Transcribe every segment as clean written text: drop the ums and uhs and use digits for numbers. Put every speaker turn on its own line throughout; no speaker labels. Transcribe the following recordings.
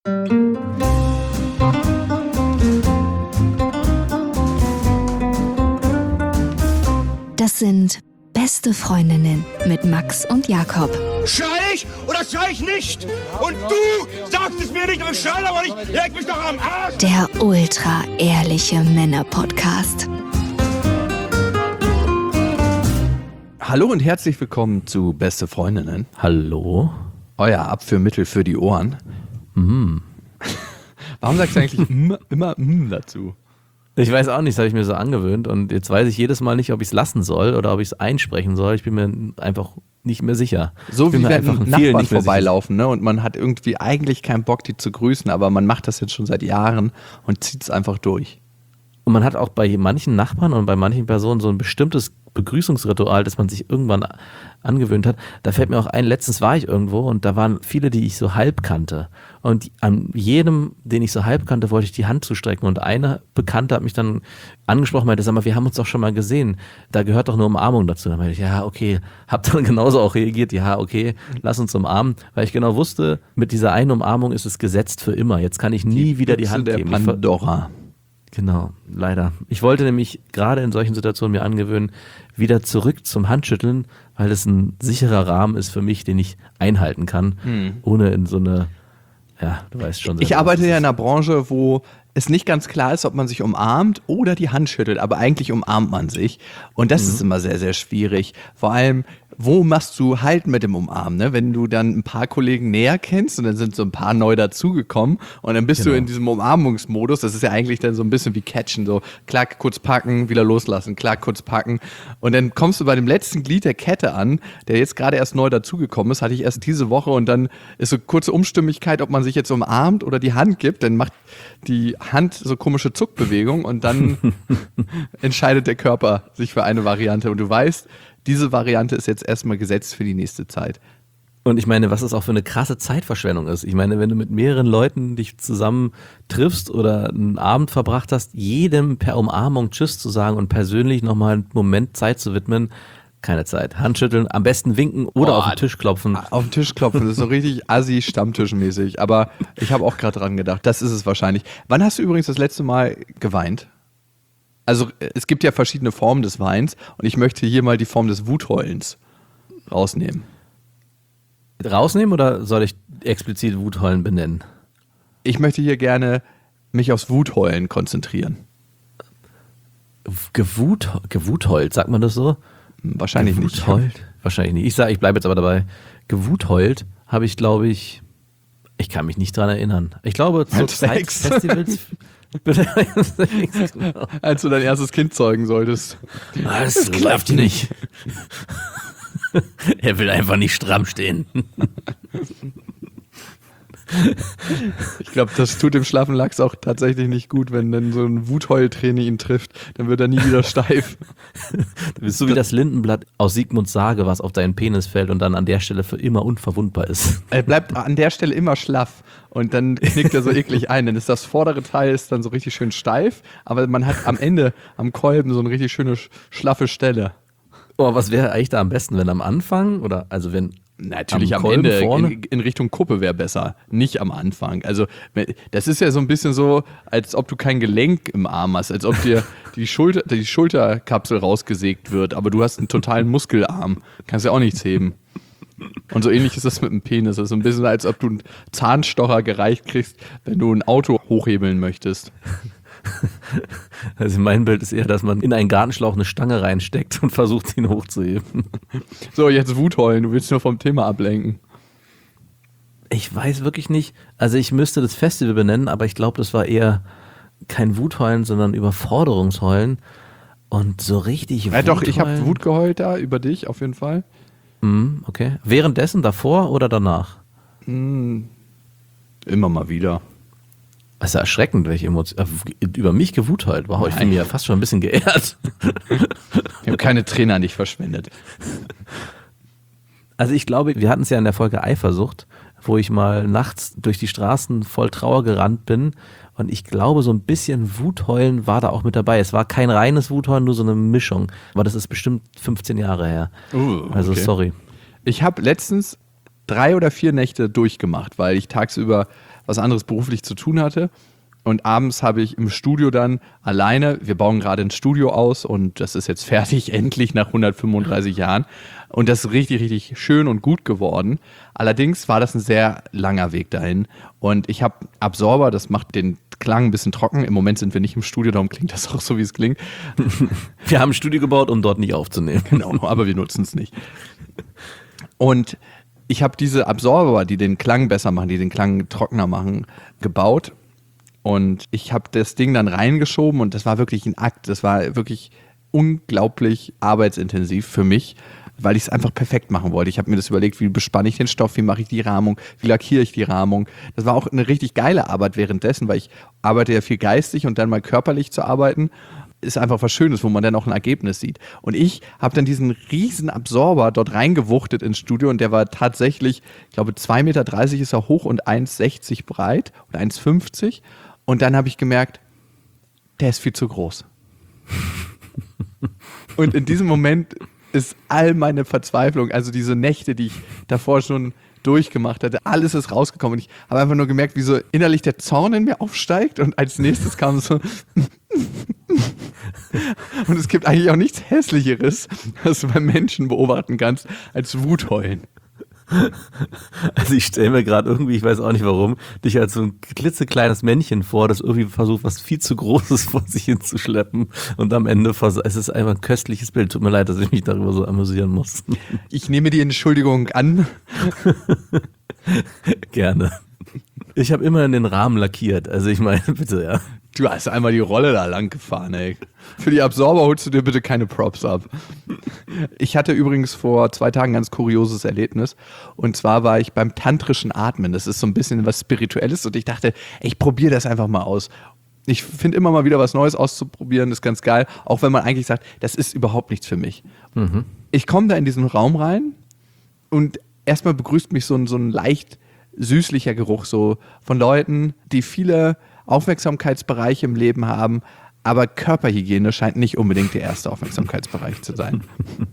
Das sind Beste Freundinnen mit Max und Jakob.
Schrei ich oder schrei ich nicht? Und du sagst es mir nicht und schrei aber nicht. Leg mich doch am Arsch.
Der ultra-ehrliche Männer-Podcast.
Hallo und herzlich willkommen zu Beste Freundinnen.
Hallo.
Euer Abführmittel für die Ohren. Warum sagst du eigentlich immer dazu?
Ich weiß auch nicht, das habe ich mir so angewöhnt und jetzt weiß ich jedes Mal nicht, ob ich es lassen soll oder ob ich es einsprechen soll. Ich bin mir einfach nicht mehr sicher.
So wie wenn Nachbarn vorbeilaufen, ne? Und man hat irgendwie eigentlich keinen Bock, die zu grüßen, aber man macht das jetzt schon seit Jahren und zieht es einfach durch.
Und man hat auch bei manchen Nachbarn und bei manchen Personen so ein bestimmtes Begrüßungsritual, das man sich irgendwann angewöhnt hat. Da fällt mir auch ein, letztens war ich irgendwo und da waren viele, die ich so halb kannte. Und an jedem, den ich so halb kannte, wollte ich die Hand zustrecken. Und eine Bekannte hat mich dann angesprochen, meinte, sag mal, wir haben uns doch schon mal gesehen. Da gehört doch eine Umarmung dazu. Dann meinte ich, ja, okay. Hab dann genauso auch reagiert, ja, okay, lass uns umarmen. Weil ich genau wusste, mit dieser einen Umarmung ist es gesetzt für immer. Jetzt kann ich nie wieder die Hand geben.
Pandora.
Genau, leider. Ich wollte nämlich gerade in solchen Situationen mir angewöhnen, wieder zurück zum Handschütteln, weil es ein sicherer Rahmen ist für mich, den ich einhalten kann, ohne in so eine, ja, du weißt schon.
Ich arbeite ja in einer Branche, wo es nicht ganz klar ist, ob man sich umarmt oder die Hand schüttelt, aber eigentlich umarmt man sich und das ist immer sehr, sehr schwierig. Vor allem, wo machst du halt mit dem Umarmen, ne? Wenn du dann ein paar Kollegen näher kennst und dann sind so ein paar neu dazugekommen und dann bist du in diesem Umarmungsmodus, das ist ja eigentlich dann so ein bisschen wie Catchen, so klack, kurz packen, wieder loslassen, klack, kurz packen und dann kommst du bei dem letzten Glied der Kette an, der jetzt gerade erst neu dazugekommen ist, hatte ich erst diese Woche und dann ist so kurze Umstimmigkeit, ob man sich jetzt umarmt oder die Hand gibt, dann macht die Hand so komische Zuckbewegungen und dann entscheidet der Körper sich für eine Variante und du weißt, diese Variante ist jetzt erstmal gesetzt für die nächste Zeit.
Und ich meine, was es auch für eine krasse Zeitverschwendung ist. Ich meine, wenn du mit mehreren Leuten dich zusammen triffst oder einen Abend verbracht hast, jedem per Umarmung Tschüss zu sagen und persönlich nochmal einen Moment Zeit zu widmen, keine Zeit. Handschütteln, am besten winken oder auf den Tisch klopfen.
Auf den Tisch klopfen, das ist so richtig Assi-Stammtischmäßig. Aber ich habe auch gerade dran gedacht, das ist es wahrscheinlich. Wann hast du übrigens das letzte Mal geweint? Also es gibt ja verschiedene Formen des Weins und ich möchte hier mal die Form des Wutheulens rausnehmen.
Rausnehmen oder soll ich explizit Wutheulen benennen?
Ich möchte hier gerne mich aufs Wutheulen konzentrieren.
Gewutheult, sagt man das so?
Wahrscheinlich
gewutheult? Nicht. Wahrscheinlich nicht. Ich bleibe jetzt aber dabei. Gewutheult habe ich, glaube ich kann mich nicht dran erinnern. Ich glaube, zur Zeit des Festivals...
Als du dein erstes Kind zeugen solltest.
Das klappt nicht. Er will einfach nicht stramm stehen.
Ich glaube, das tut dem schlaffen Lachs auch tatsächlich nicht gut, wenn dann so ein Wutheulträne ihn trifft. Dann wird er nie wieder steif.
Du bist so wie das Lindenblatt aus Sigmunds Sage, was auf deinen Penis fällt und dann an der Stelle für immer unverwundbar ist.
Er bleibt an der Stelle immer schlaff und dann knickt er so eklig ein. Dann ist das vordere Teil ist dann so richtig schön steif, aber man hat am Ende, am Kolben, so eine richtig schöne schlaffe Stelle.
Oh, was wäre eigentlich da am besten, wenn am Anfang oder also wenn
natürlich am Ende in Richtung Kuppe wäre besser, nicht am Anfang. Also das ist ja so ein bisschen so, als ob du kein Gelenk im Arm hast, als ob dir die Schulterkapsel rausgesägt wird, aber du hast einen totalen Muskelarm, kannst ja auch nichts heben. Und so ähnlich ist das mit dem Penis. Das ist so ein bisschen, als ob du einen Zahnstocher gereicht kriegst, wenn du ein Auto hochhebeln möchtest.
Also mein Bild ist eher, dass man in einen Gartenschlauch eine Stange reinsteckt und versucht, ihn hochzuheben.
So, jetzt Wutheulen, du willst nur vom Thema ablenken.
Ich weiß wirklich nicht, also ich müsste das Festival benennen, aber ich glaube, das war eher kein Wutheulen, sondern Überforderungsheulen und so richtig
Wutheulen. Ja doch, ich habe Wut geheult da, über dich auf jeden Fall.
Okay. Währenddessen, davor oder danach?
Immer mal wieder.
Das ist ja erschreckend, welche Emotionen. Über mich gewutheult. Wow, ich bin mir ja fast schon ein bisschen geehrt.
Ich habe keine Tränen an dich verschwendet.
Also ich glaube, wir hatten es ja in der Folge Eifersucht, wo ich mal nachts durch die Straßen voll Trauer gerannt bin. Und ich glaube, so ein bisschen Wutheulen war da auch mit dabei. Es war kein reines Wutheulen, nur so eine Mischung. Aber das ist bestimmt 15 Jahre her.
Okay.
Also sorry.
Ich habe letztens 3 oder 4 Nächte durchgemacht, weil ich tagsüber was anderes beruflich zu tun hatte. Und abends habe ich im Studio dann alleine, wir bauen gerade ein Studio aus und das ist jetzt fertig, endlich nach 135 Jahren. Und das ist richtig, richtig schön und gut geworden. Allerdings war das ein sehr langer Weg dahin. Und ich habe Absorber, das macht den Klang ein bisschen trocken. Im Moment sind wir nicht im Studio, darum klingt das auch so, wie es klingt.
Wir haben ein Studio gebaut, um dort nicht aufzunehmen.
Genau, aber wir nutzen es nicht. Und ich habe diese Absorber, die den Klang besser machen, die den Klang trockener machen, gebaut. Und ich habe das Ding dann reingeschoben und das war wirklich ein Akt. Das war wirklich unglaublich arbeitsintensiv für mich, weil ich es einfach perfekt machen wollte. Ich habe mir das überlegt, wie bespanne ich den Stoff, wie mache ich die Rahmung, wie lackiere ich die Rahmung. Das war auch eine richtig geile Arbeit währenddessen, weil ich arbeite ja viel geistig und dann mal körperlich zu arbeiten ist einfach was Schönes, wo man dann auch ein Ergebnis sieht. Und ich habe dann diesen riesen Absorber dort reingewuchtet ins Studio und der war tatsächlich, ich glaube 2,30 Meter ist er hoch und 1,60 breit oder 1,50. Und dann habe ich gemerkt, der ist viel zu groß. Und in diesem Moment ist all meine Verzweiflung, also diese Nächte, die ich davor schon durchgemacht hatte, alles ist rausgekommen. Und ich habe einfach nur gemerkt, wie so innerlich der Zorn in mir aufsteigt und als nächstes kam so und es gibt eigentlich auch nichts Hässlicheres, was du beim Menschen beobachten kannst, als Wutheulen.
Also ich stelle mir gerade irgendwie, ich weiß auch nicht warum, dich als so ein klitzekleines Männchen vor, das irgendwie versucht, was viel zu Großes vor sich hinzuschleppen und am Ende, es ist einfach ein köstliches Bild. Tut mir leid, dass ich mich darüber so amüsieren muss.
Ich nehme die Entschuldigung an.
Gerne. Ich habe immer in den Rahmen lackiert, also ich meine, bitte, ja.
Du hast einmal die Rolle da lang gefahren, ey. Für die Absorber holst du dir bitte keine Props ab. Ich hatte übrigens vor 2 Tagen ein ganz kurioses Erlebnis. Und zwar war ich beim tantrischen Atmen. Das ist so ein bisschen was Spirituelles. Und ich dachte, ich probiere das einfach mal aus. Ich finde immer mal wieder was Neues auszuprobieren. Das ist ganz geil. Auch wenn man eigentlich sagt, das ist überhaupt nichts für mich. Mhm. Ich komme da in diesen Raum rein und erstmal begrüßt mich so ein leicht süßlicher Geruch so von Leuten, die viele Aufmerksamkeitsbereiche im Leben haben, aber Körperhygiene scheint nicht unbedingt der erste Aufmerksamkeitsbereich zu sein.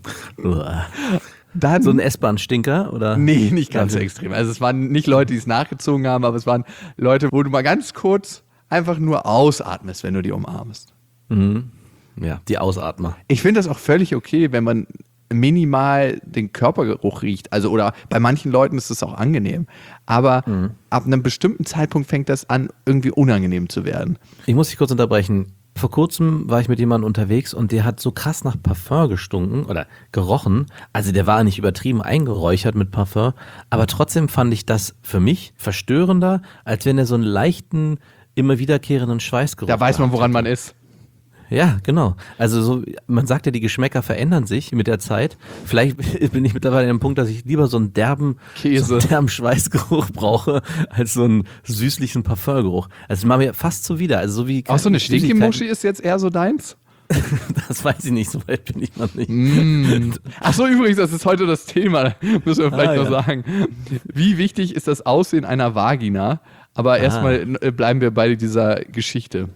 Dann,
so ein S-Bahn-Stinker, oder?
Nee, nicht ganz so extrem. Also es waren nicht Leute, die es nachgezogen haben, aber es waren Leute, wo du mal ganz kurz einfach nur ausatmest, wenn du die umarmst.
Mhm. Ja, die Ausatmer.
Ich finde das auch völlig okay, wenn man minimal den Körpergeruch riecht. Also, oder bei manchen Leuten ist es auch angenehm. Aber ab einem bestimmten Zeitpunkt fängt das an, irgendwie unangenehm zu werden.
Ich muss dich kurz unterbrechen. Vor kurzem war ich mit jemandem unterwegs und der hat so krass nach Parfum gestunken oder gerochen. Also der war nicht übertrieben eingeräuchert mit Parfum, aber trotzdem fand ich das für mich verstörender, als wenn er so einen leichten, immer wiederkehrenden Schweißgeruch
Da weiß man, woran man ist.
Ja, genau. Also so, man sagt ja, die Geschmäcker verändern sich mit der Zeit. Vielleicht bin ich mittlerweile an dem Punkt, dass ich lieber so einen derben Schweißgeruch brauche, als so einen süßlichen Parfumgeruch. Also das macht mir fast zuwider. Also so wie
auch so eine Stinky-Muschi ist jetzt eher so deins?
Das weiß ich nicht, so weit bin ich noch nicht.
Ach so, übrigens, das ist heute das Thema, müssen wir vielleicht noch sagen. Wie wichtig ist das Aussehen einer Vagina? Aber erstmal bleiben wir bei dieser Geschichte.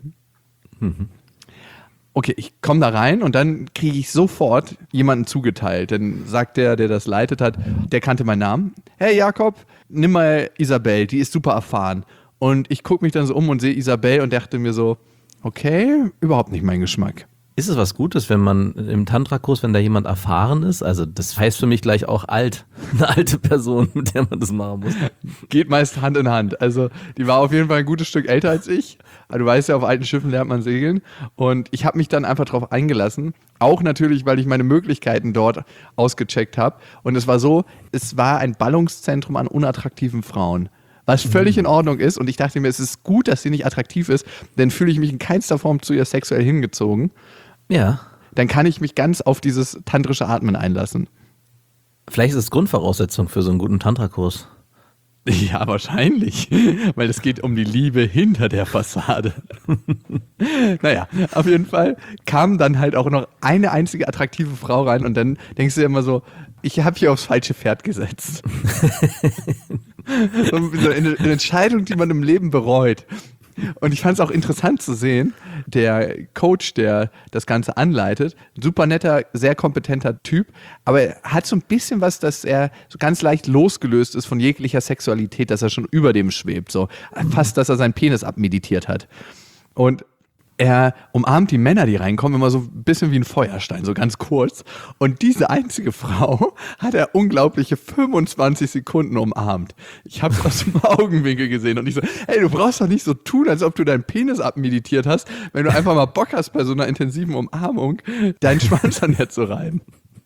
Okay, ich komme da rein und dann kriege ich sofort jemanden zugeteilt. Dann sagt der das leitet hat, der kannte meinen Namen. Hey Jakob, nimm mal Isabel, die ist super erfahren. Und ich gucke mich dann so um und sehe Isabel und dachte mir so, okay, überhaupt nicht mein Geschmack.
Ist es was Gutes, wenn man im Tantra-Kurs, wenn da jemand erfahren ist? Also das heißt für mich gleich auch alt. Eine alte Person, mit der man das machen muss.
Geht meist Hand in Hand. Also die war auf jeden Fall ein gutes Stück älter als ich. Aber du weißt ja, auf alten Schiffen lernt man segeln. Und ich habe mich dann einfach drauf eingelassen. Auch natürlich, weil ich meine Möglichkeiten dort ausgecheckt habe. Und es war so, es war ein Ballungszentrum an unattraktiven Frauen. Was völlig in Ordnung ist. Und ich dachte mir, es ist gut, dass sie nicht attraktiv ist. Denn fühle ich mich in keinster Form zu ihr sexuell hingezogen.
Ja.
Dann kann ich mich ganz auf dieses tantrische Atmen einlassen.
Vielleicht ist es Grundvoraussetzung für so einen guten Tantra-Kurs.
Ja, wahrscheinlich. Weil es geht um die Liebe hinter der Fassade. Naja, auf jeden Fall kam dann halt auch noch eine einzige attraktive Frau rein und dann denkst du dir immer so, ich habe hier aufs falsche Pferd gesetzt. So eine Entscheidung, die man im Leben bereut. Und ich fand es auch interessant zu sehen, der Coach, der das Ganze anleitet, super netter, sehr kompetenter Typ, aber er hat so ein bisschen was, dass er so ganz leicht losgelöst ist von jeglicher Sexualität, dass er schon über dem schwebt, so fast, dass er seinen Penis abmeditiert hat. Und er umarmt die Männer, die reinkommen, immer so ein bisschen wie ein Feuerstein, so ganz kurz. Und diese einzige Frau hat er unglaubliche 25 Sekunden umarmt. Ich habe es aus dem Augenwinkel gesehen und ich so, hey, du brauchst doch nicht so tun, als ob du deinen Penis abmeditiert hast, wenn du einfach mal Bock hast, bei so einer intensiven Umarmung deinen Schwanz an der zu reiben.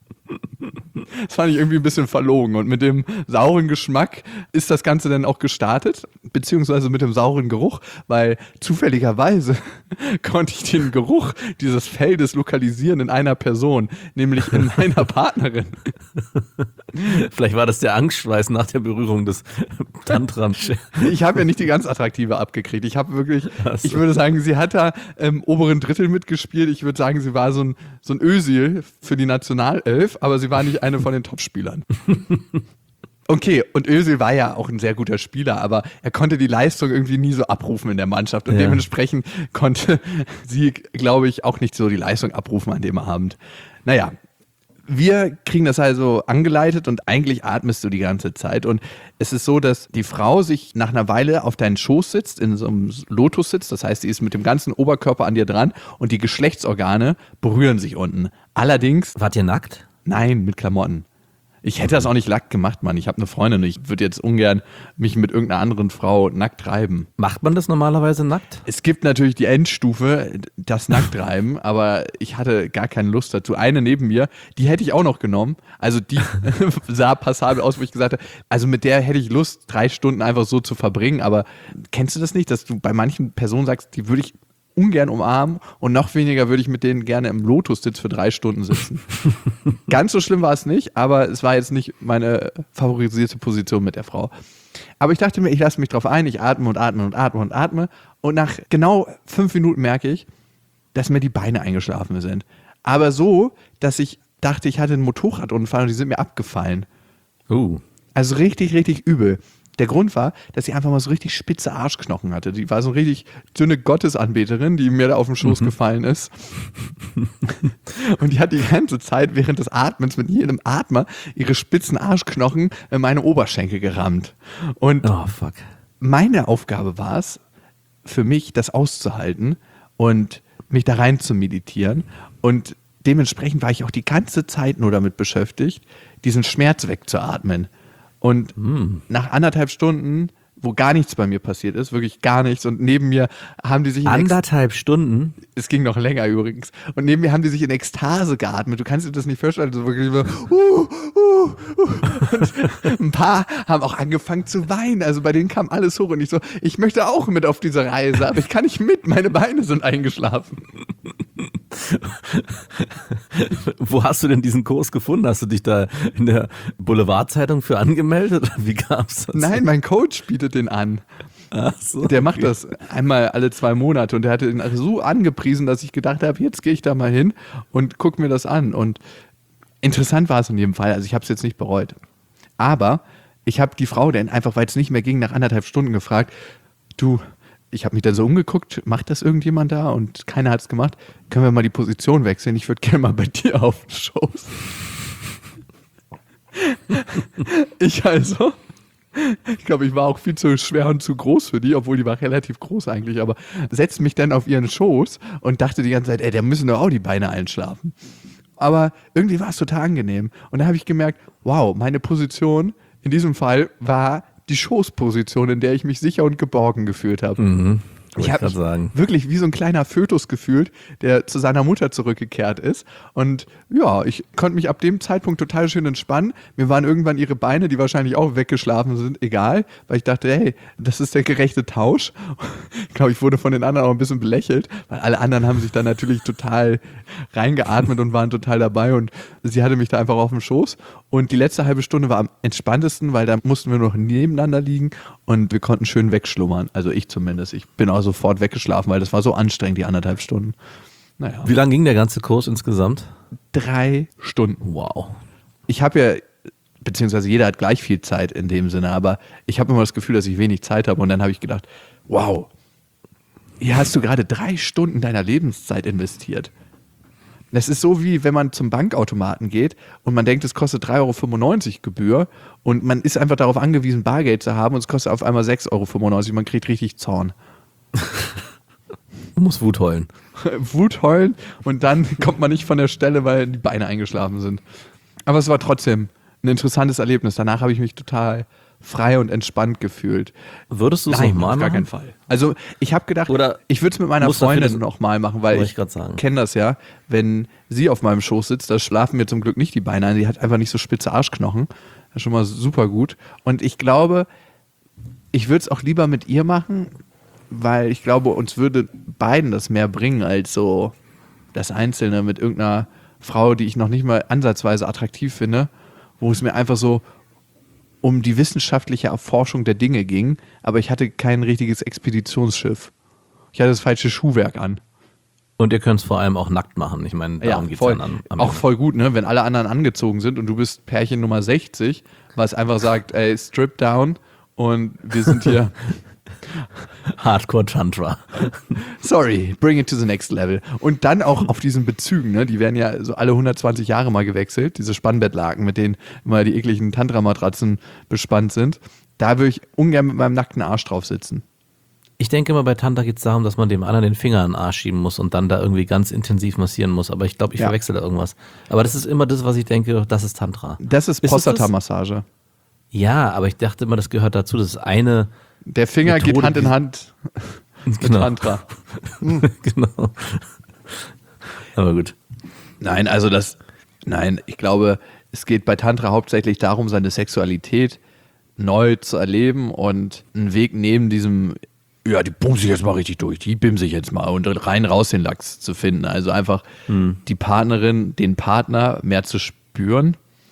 Das fand ich irgendwie ein bisschen verlogen. Und mit dem sauren Geschmack ist das Ganze dann auch gestartet, beziehungsweise mit dem sauren Geruch, weil zufälligerweise konnte ich den Geruch dieses Feldes lokalisieren in einer Person, nämlich in meiner Partnerin.
Vielleicht war das der Angstschweiß nach der Berührung des Tantrams.
Ich habe ja nicht die ganz attraktive abgekriegt. Ich habe wirklich, ich würde sagen, sie hat da im oberen Drittel mitgespielt. Ich würde sagen, sie war so ein Özil für die Nationalelf, aber sie war nicht eine von den Topspielern. Okay, und Özil war ja auch ein sehr guter Spieler, aber er konnte die Leistung irgendwie nie so abrufen in der Mannschaft und dementsprechend konnte sie, glaube ich, auch nicht so die Leistung abrufen an dem Abend. Naja, wir kriegen das also angeleitet und eigentlich atmest du die ganze Zeit und es ist so, dass die Frau sich nach einer Weile auf deinen Schoß sitzt, in so einem Lotus sitzt, das heißt, sie ist mit dem ganzen Oberkörper an dir dran und die Geschlechtsorgane berühren sich unten. Allerdings...
Wart ihr nackt?
Nein, mit Klamotten. Ich hätte das auch nicht nackt gemacht, Mann. Ich habe eine Freundin und ich würde jetzt ungern mich mit irgendeiner anderen Frau nackt reiben.
Macht man das normalerweise nackt?
Es gibt natürlich die Endstufe, das Nacktreiben, aber ich hatte gar keine Lust dazu. Eine neben mir, die hätte ich auch noch genommen. Also die sah passabel aus, wo ich gesagt habe, also mit der hätte ich Lust, 3 Stunden einfach so zu verbringen. Aber kennst du das nicht, dass du bei manchen Personen sagst, die würde ich ungern umarmen und noch weniger würde ich mit denen gerne im Lotus-Sitz für 3 Stunden sitzen. Ganz so schlimm war es nicht, aber es war jetzt nicht meine favorisierte Position mit der Frau. Aber ich dachte mir, ich lasse mich drauf ein, ich atme und atme und atme und atme und nach genau 5 Minuten merke ich, dass mir die Beine eingeschlafen sind. Aber so, dass ich dachte, ich hatte einen Motorradunfall und die sind mir abgefallen. Also richtig, richtig übel. Der Grund war, dass sie einfach mal so richtig spitze Arschknochen hatte. Die war so eine richtig dünne Gottesanbeterin, die mir da auf den Schoß gefallen ist. Und die hat die ganze Zeit während des Atmens mit jedem Atmer ihre spitzen Arschknochen in meine Oberschenkel gerammt. Und meine Aufgabe war es, für mich das auszuhalten und mich da rein zu meditieren. Und dementsprechend war ich auch die ganze Zeit nur damit beschäftigt, diesen Schmerz wegzuatmen. Und nach 1,5 Stunden, wo gar nichts bei mir passiert ist, wirklich gar nichts, und neben mir haben die sich in
1,5 Stunden?
Es ging noch länger übrigens. Und neben mir haben die sich in Ekstase geatmet. Du kannst dir das nicht vorstellen. So wirklich so, Und ein paar haben auch angefangen zu weinen. Also bei denen kam alles hoch. Und ich so, ich möchte auch mit auf diese Reise, aber ich kann nicht mit. Meine Beine sind eingeschlafen.
Wo hast du denn diesen Kurs gefunden? Hast du dich da in der Boulevardzeitung für angemeldet? Wie gab's das?
Nein, mein Coach bietet den an.
Ach so,
der macht das einmal alle 2 Monate und der hatte ihn so angepriesen, dass ich gedacht habe, jetzt gehe ich da mal hin und gucke mir das an. Und interessant war es in jedem Fall. Also ich habe es jetzt nicht bereut. Aber ich habe die Frau dann einfach, weil es nicht mehr ging, nach 1,5 Stunden gefragt, du, ich habe mich dann so umgeguckt, macht das irgendjemand da? Und keiner hat es gemacht. Können wir mal die Position wechseln? Ich würde gerne mal bei dir auf den Schoß. Ich glaube, ich war auch viel zu schwer und zu groß für die, obwohl die war relativ groß eigentlich, aber setzte mich dann auf ihren Schoß und dachte die ganze Zeit, ey, der müssen doch auch die Beine einschlafen. Aber irgendwie war es total angenehm. Und da habe ich gemerkt, wow, meine Position in diesem Fall war die Schoßposition, in der ich mich sicher und geborgen gefühlt habe. Ich habe mich wirklich wie so ein kleiner Fötus gefühlt, der zu seiner Mutter zurückgekehrt ist. Und ja, ich konnte mich ab dem Zeitpunkt total schön entspannen. Mir waren irgendwann ihre Beine, die wahrscheinlich auch weggeschlafen sind, egal, weil ich dachte, hey, das ist der gerechte Tausch. Ich glaube, ich wurde von den anderen auch ein bisschen belächelt, weil alle anderen haben sich da natürlich total reingeatmet und waren total dabei. Und sie hatte mich da einfach auf dem Schoß. Und die letzte halbe Stunde war am entspanntesten, weil da mussten wir noch nebeneinander liegen und wir konnten schön wegschlummern. Also ich zumindest. Ich bin auch sofort weggeschlafen, weil das war so anstrengend, die 1,5 Stunden. Naja.
Wie lang ging der ganze Kurs insgesamt?
3 Stunden.
Wow.
Ich habe ja, beziehungsweise jeder hat gleich viel Zeit in dem Sinne, aber ich habe immer das Gefühl, dass ich wenig Zeit habe und dann habe ich gedacht, wow, hier hast du gerade 3 Stunden deiner Lebenszeit investiert. Das ist so, wie wenn man zum Bankautomaten geht und man denkt, es kostet 3,95 € Gebühr und man ist einfach darauf angewiesen, Bargeld zu haben und es kostet auf einmal 6,95 €. Man kriegt richtig Zorn.
Du musst Wut heulen.
Wut heulen und dann kommt man nicht von der Stelle, weil die Beine eingeschlafen sind. Aber es war trotzdem ein interessantes Erlebnis. Danach habe ich mich total frei und entspannt gefühlt.
Würdest du es
Nein,
nochmal
auf gar
machen?
keinen Fall. Also ich habe gedacht,
Oder
ich würde es mit meiner
muss dafür
Freundin
das-
nochmal machen, weil
Wollte
ich
ich grad sagen.
kenne das ja, wenn sie auf meinem Schoß sitzt, da schlafen mir zum Glück nicht die Beine ein, die hat einfach nicht so spitze Arschknochen. Das ist schon mal super gut. Und ich glaube, ich würde es auch lieber mit ihr machen, weil ich glaube, uns würde beiden das mehr bringen als so das Einzelne mit irgendeiner Frau, die ich noch nicht mal ansatzweise attraktiv finde, wo es mir einfach so um die wissenschaftliche Erforschung der Dinge ging, aber ich hatte kein richtiges Expeditionsschiff. Ich hatte das falsche Schuhwerk an.
Und ihr könnt es vor allem auch nackt machen. Ich meine, darum geht es
voll.
dann am
Auch
Ende.
voll gut, ne? Wenn alle anderen angezogen sind und du bist Pärchen Nummer 60, was einfach sagt, ey, strip down und wir sind hier,
Hardcore Tantra.
sorry, bring it to the next level. Und dann auch auf diesen Bezügen, ne? Die werden ja so alle 120 Jahre mal gewechselt, diese Spannbettlaken, mit denen immer die ekligen Tantra-Matratzen bespannt sind. Da würde ich ungern mit meinem nackten Arsch drauf sitzen.
Ich denke immer, bei Tantra geht es darum, dass man dem anderen den Finger in den Arsch schieben muss und dann da irgendwie ganz intensiv massieren muss. Aber ich glaube, ich
Ja.
verwechsel da irgendwas. Aber das ist immer das, was ich denke, das ist Tantra.
Das ist
Ist es das?
Prostata-Massage.
Ja, aber ich dachte immer, das gehört dazu. Das ist eine.
Der Finger
Methode,
geht Hand in
die-
Hand mit
Genau.
Tantra.
Genau. Aber gut.
Nein, ich glaube, es geht bei Tantra hauptsächlich darum, seine Sexualität neu zu erleben und einen Weg neben diesem, ja, die bumse ich jetzt mal richtig durch, die bimse ich jetzt mal und rein raus den Lachs zu finden. Also einfach die Partnerin, den Partner mehr zu spüren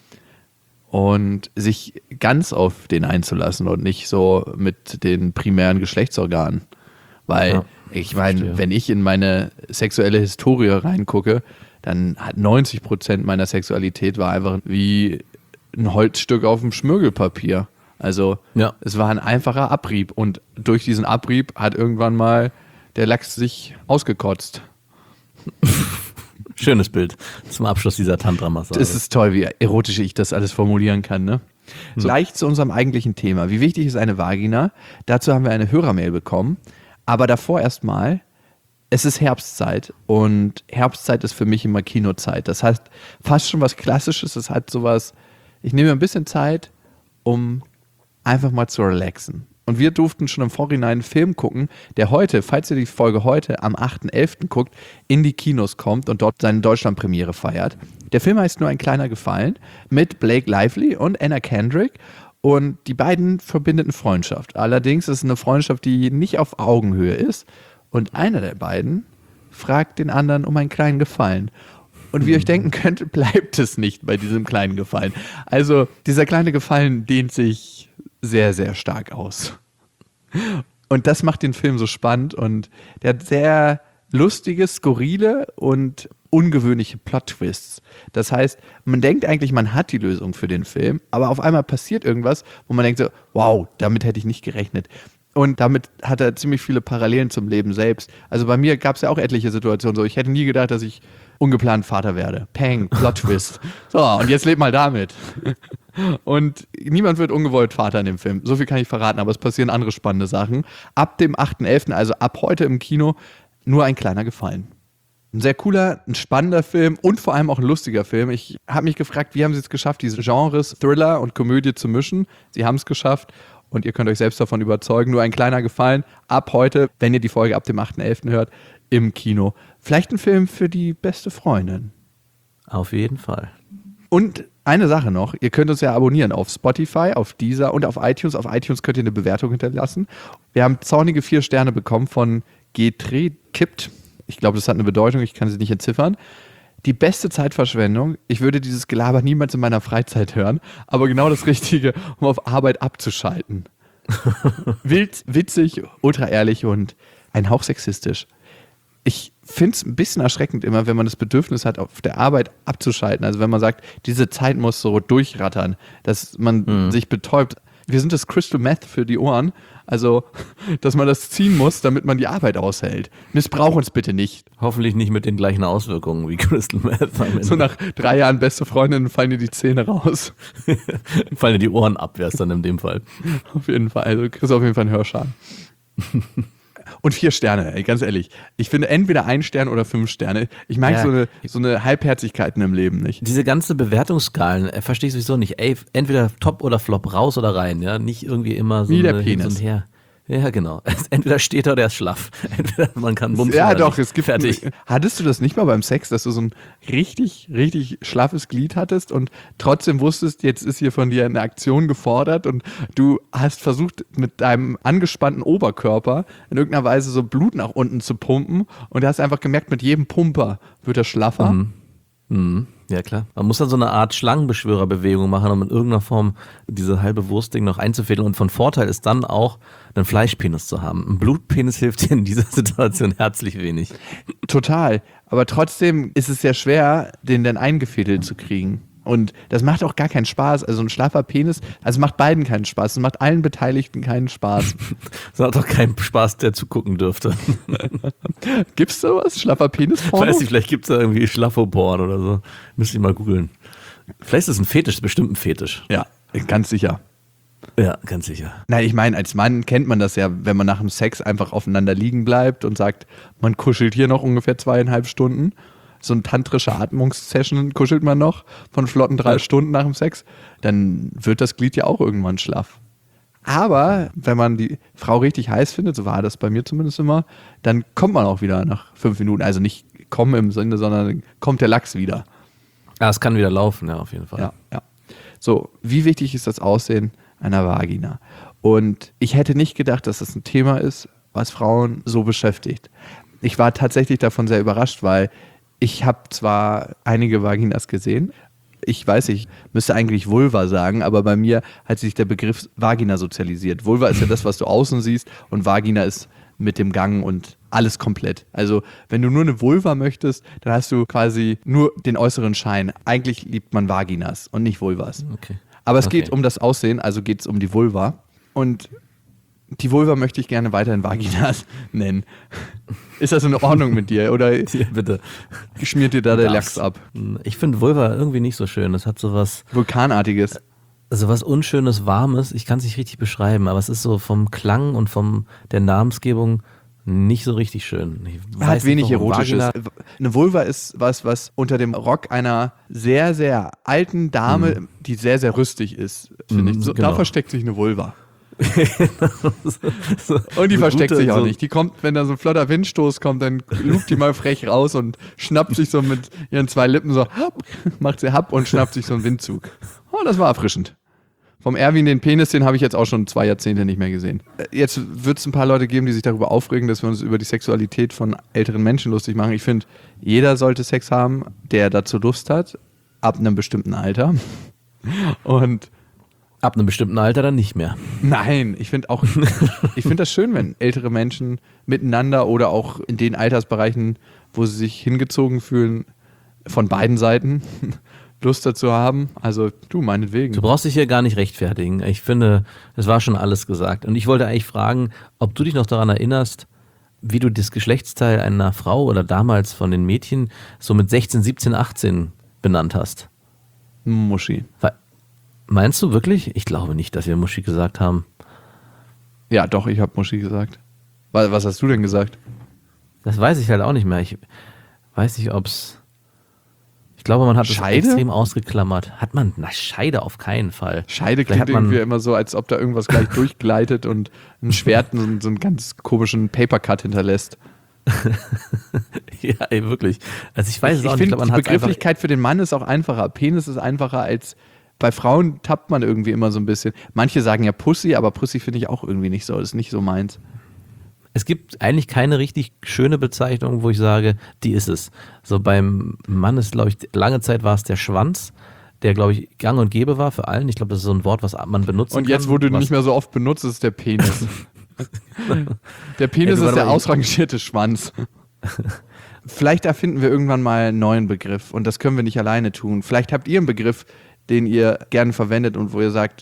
und sich ganz auf den einzulassen und nicht so mit den primären Geschlechtsorganen. Weil
Ja,
ich meine,
verstehe.
wenn ich in meine sexuelle Historie reingucke, dann hat 90% meiner Sexualität war einfach wie ein Holzstück auf dem Schmirgelpapier. Also
Ja.
es war ein einfacher Abrieb und durch diesen Abrieb hat irgendwann mal der Lachs sich ausgekotzt.
Schönes Bild zum Abschluss dieser Tantra-Massage.
Es ist toll, wie erotisch ich das alles formulieren kann, ne? Gleich zu unserem eigentlichen Thema. Wie wichtig ist eine Vagina? Dazu haben wir eine Hörermail bekommen. Aber davor erstmal, es ist Herbstzeit und Herbstzeit ist für mich immer Kinozeit. Das heißt, fast schon was Klassisches. Es hat sowas, ich nehme mir ein bisschen Zeit, um einfach mal zu relaxen. Und wir durften schon im Vorhinein einen Film gucken, der heute, falls ihr die Folge heute am 8.11. guckt, in die Kinos kommt und dort seine Deutschlandpremiere feiert. Der Film heißt Nur ein kleiner Gefallen mit Blake Lively und Anna Kendrick. Und die beiden verbindet eine Freundschaft. Allerdings ist es eine Freundschaft, die nicht auf Augenhöhe ist. Und einer der beiden fragt den anderen um einen kleinen Gefallen. Und wie ihr euch denken könnt, bleibt es nicht bei diesem kleinen Gefallen. Also dieser kleine Gefallen dehnt sich sehr, sehr stark aus. Und das macht den Film so spannend und der hat sehr lustige, skurrile und ungewöhnliche Plot-Twists. Das heißt, man denkt eigentlich, man hat die Lösung für den Film, aber auf einmal passiert irgendwas, wo man denkt so, wow, damit hätte ich nicht gerechnet. Und damit hat er ziemlich viele Parallelen zum Leben selbst. Also bei mir gab es ja auch etliche Situationen so. Ich hätte nie gedacht, dass ich ungeplant Vater werde. Peng, Plot-Twist. So, und jetzt lebt mal damit. Und niemand wird ungewollt Vater in dem Film. So viel kann ich verraten, aber es passieren andere spannende Sachen. Ab dem 8.11., also ab heute im Kino, nur ein kleiner Gefallen. Ein sehr cooler, ein spannender Film und vor allem auch ein lustiger Film. Ich habe mich gefragt, wie haben sie es geschafft, diese Genres Thriller und Komödie zu mischen? Sie haben es geschafft und ihr könnt euch selbst davon überzeugen. Nur ein kleiner Gefallen ab heute, wenn ihr die Folge ab dem 8.11. hört, im Kino. Vielleicht ein Film für die beste Freundin.
Auf jeden Fall.
Und eine Sache noch, ihr könnt uns ja abonnieren auf Spotify, auf Deezer und auf iTunes. Auf iTunes könnt ihr eine Bewertung hinterlassen. Wir haben zornige 4 Sterne bekommen von Kippt. Ich glaube, das hat eine Bedeutung, ich kann sie nicht entziffern. Die beste Zeitverschwendung, ich würde dieses Gelaber niemals in meiner Freizeit hören, aber genau das Richtige, um auf Arbeit abzuschalten. Wild, witzig, ultra ehrlich und ein Hauch sexistisch. Ich finde es ein bisschen erschreckend immer, wenn man das Bedürfnis hat, auf der Arbeit abzuschalten. Also wenn man sagt, diese Zeit muss so durchrattern, dass man sich betäubt. Wir sind das Crystal Meth für die Ohren. Also, dass man das ziehen muss, damit man die Arbeit aushält. Missbrauch uns bitte nicht.
Hoffentlich nicht mit den gleichen Auswirkungen wie Crystal Meth am Ende.
So nach 3 Jahren beste Freundinnen fallen dir die Zähne raus.
Fallen dir die Ohren ab, wäre es dann in dem Fall.
Auf jeden Fall. Also, du kriegst auf jeden Fall einen Hörschaden. Und 4 Sterne, ey, ganz ehrlich. Ich finde entweder 1 Stern oder 5 Sterne. Ich mag so eine Halbherzigkeiten im Leben nicht.
Diese ganze Bewertungsskalen verstehe ich sowieso nicht. Ey, entweder Top oder Flop, raus oder rein, ja. Nicht irgendwie immer so
wie der
hin
Penis.
und her. Ja, genau. Entweder steht er oder er ist schlaff. Entweder man kann bumsen
Ja,
oder
doch,
nicht.
es gibt.
Fertig.
Hattest du das nicht mal beim Sex, dass du so ein richtig, richtig schlaffes Glied hattest und trotzdem wusstest, jetzt ist hier von dir eine Aktion gefordert und du hast versucht, mit deinem angespannten Oberkörper in irgendeiner Weise so Blut nach unten zu pumpen und du hast einfach gemerkt, mit jedem Pumper wird er schlaffer.
Ja, klar. Man muss dann so eine Art Schlangenbeschwörerbewegung machen, um in irgendeiner Form diese halbe Wurstding noch einzufädeln. Und von Vorteil ist dann auch, einen Fleischpenis zu haben. Ein Blutpenis hilft dir in dieser Situation herzlich wenig.
Total. Aber trotzdem ist es sehr schwer, den dann eingefädelt zu kriegen. Und das macht auch gar keinen Spaß. Also ein schlaffer Penis, also macht beiden keinen Spaß. Es macht allen Beteiligten keinen Spaß.
Das hat doch keinen Spaß, der zugucken dürfte.
Gibt's sowas? Schlaffer Penis-Porno?
Weiß nicht, vielleicht gibt es da irgendwie Schlaffoporn oder so. Müsste ich mal googeln. Vielleicht ist es ein Fetisch, bestimmt ein Fetisch.
Ja, ganz sicher.
Ja, ganz sicher.
Nein, ich meine, als Mann kennt man das ja, wenn man nach dem Sex einfach aufeinander liegen bleibt und sagt, man kuschelt hier noch ungefähr 2,5 Stunden. So eine tantrische Atmungssession kuschelt man noch von flotten 3 Stunden nach dem Sex, dann wird das Glied ja auch irgendwann schlaff. Aber wenn man die Frau richtig heiß findet, so war das bei mir zumindest immer, dann kommt man auch wieder nach 5 Minuten. Also nicht kommen im Sinne, sondern kommt der Lachs wieder.
Ja, es kann wieder laufen, ja, auf jeden Fall.
Ja. So, wie wichtig ist das Aussehen einer Vagina? Und ich hätte nicht gedacht, dass das ein Thema ist, was Frauen so beschäftigt. Ich war tatsächlich davon sehr überrascht, weil ich habe zwar einige Vaginas gesehen, ich weiß, ich müsste eigentlich Vulva sagen, aber bei mir hat sich der Begriff Vagina sozialisiert. Vulva ist ja das, was du außen siehst und Vagina ist mit dem Gang und alles komplett. Also wenn du nur eine Vulva möchtest, dann hast du quasi nur den äußeren Schein. Eigentlich liebt man Vaginas und nicht Vulvas.
Okay.
Aber es geht um das Aussehen, also geht es um die Vulva. Und die Vulva möchte ich gerne weiterhin Vaginas nennen. Ist das in Ordnung mit dir? Oder
Ja, bitte.
schmiert dir da der Lachs ab?
Ich finde Vulva irgendwie nicht so schön. Es hat sowas
Vulkanartiges.
Unschönes, Warmes. Ich kann es nicht richtig beschreiben, aber es ist so vom Klang und von der Namensgebung nicht so richtig schön.
Hat wenig Erotisches. Eine Vulva ist was unter dem Rock einer sehr, sehr alten Dame, die sehr, sehr rüstig ist, finde ich. So,
genau.
Da versteckt sich eine Vulva. Und die versteckt sich auch nicht. Die kommt, wenn da so ein flotter Windstoß kommt, dann lugt die mal frech raus und schnappt sich so mit ihren 2 Lippen so, hopp, macht sie happ und schnappt sich so einen Windzug. Oh, das war erfrischend. Vom Erwin den Penis, den habe ich jetzt auch schon 2 Jahrzehnte nicht mehr gesehen. Jetzt wird es ein paar Leute geben, die sich darüber aufregen, dass wir uns über die Sexualität von älteren Menschen lustig machen. Ich finde, jeder sollte Sex haben, der dazu Lust hat, ab einem bestimmten Alter. Und
ab einem bestimmten Alter dann nicht mehr.
nein, ich finde das schön, wenn ältere Menschen miteinander oder auch in den Altersbereichen, wo sie sich hingezogen fühlen, von beiden Seiten Lust dazu haben. Also du, meinetwegen.
Du brauchst dich hier gar nicht rechtfertigen. Ich finde, es war schon alles gesagt. Und ich wollte eigentlich fragen, ob du dich noch daran erinnerst, wie du das Geschlechtsteil einer Frau oder damals von den Mädchen so mit 16, 17, 18 benannt hast.
Muschi.
Meinst du wirklich? Ich glaube nicht, dass wir Muschi gesagt haben.
Ja, doch, ich habe Muschi gesagt. Was hast du denn gesagt?
Das weiß ich halt auch nicht mehr. Ich weiß nicht, ob's... Ich glaube, man hat es extrem ausgeklammert. Hat man? Na, Scheide auf keinen Fall.
Scheide klingt irgendwie immer so, als ob da irgendwas gleich durchgleitet und ein Schwert so einen ganz komischen Papercut hinterlässt.
Ja, ey, wirklich. Also ich weiß es auch nicht.
Ich finde, die Begrifflichkeit für den Mann ist auch einfacher. Penis ist einfacher als... Bei Frauen tappt man irgendwie immer so ein bisschen. Manche sagen ja Pussy, aber Pussy finde ich auch irgendwie nicht so. Das ist nicht so meins.
Es gibt eigentlich keine richtig schöne Bezeichnung, wo ich sage, die ist es. So beim Mann ist, glaube ich, lange Zeit war es der Schwanz, der, glaube ich, gang und gäbe war für allen. Ich glaube, das ist so ein Wort, was man benutzen kann.
Und jetzt, wo du nicht mehr so oft benutzt, ist der Penis. Der Penis ist der ausrangierte Schwanz. Vielleicht erfinden wir irgendwann mal einen neuen Begriff und das können wir nicht alleine tun. Vielleicht habt ihr einen Begriff, den ihr gerne verwendet und wo ihr sagt,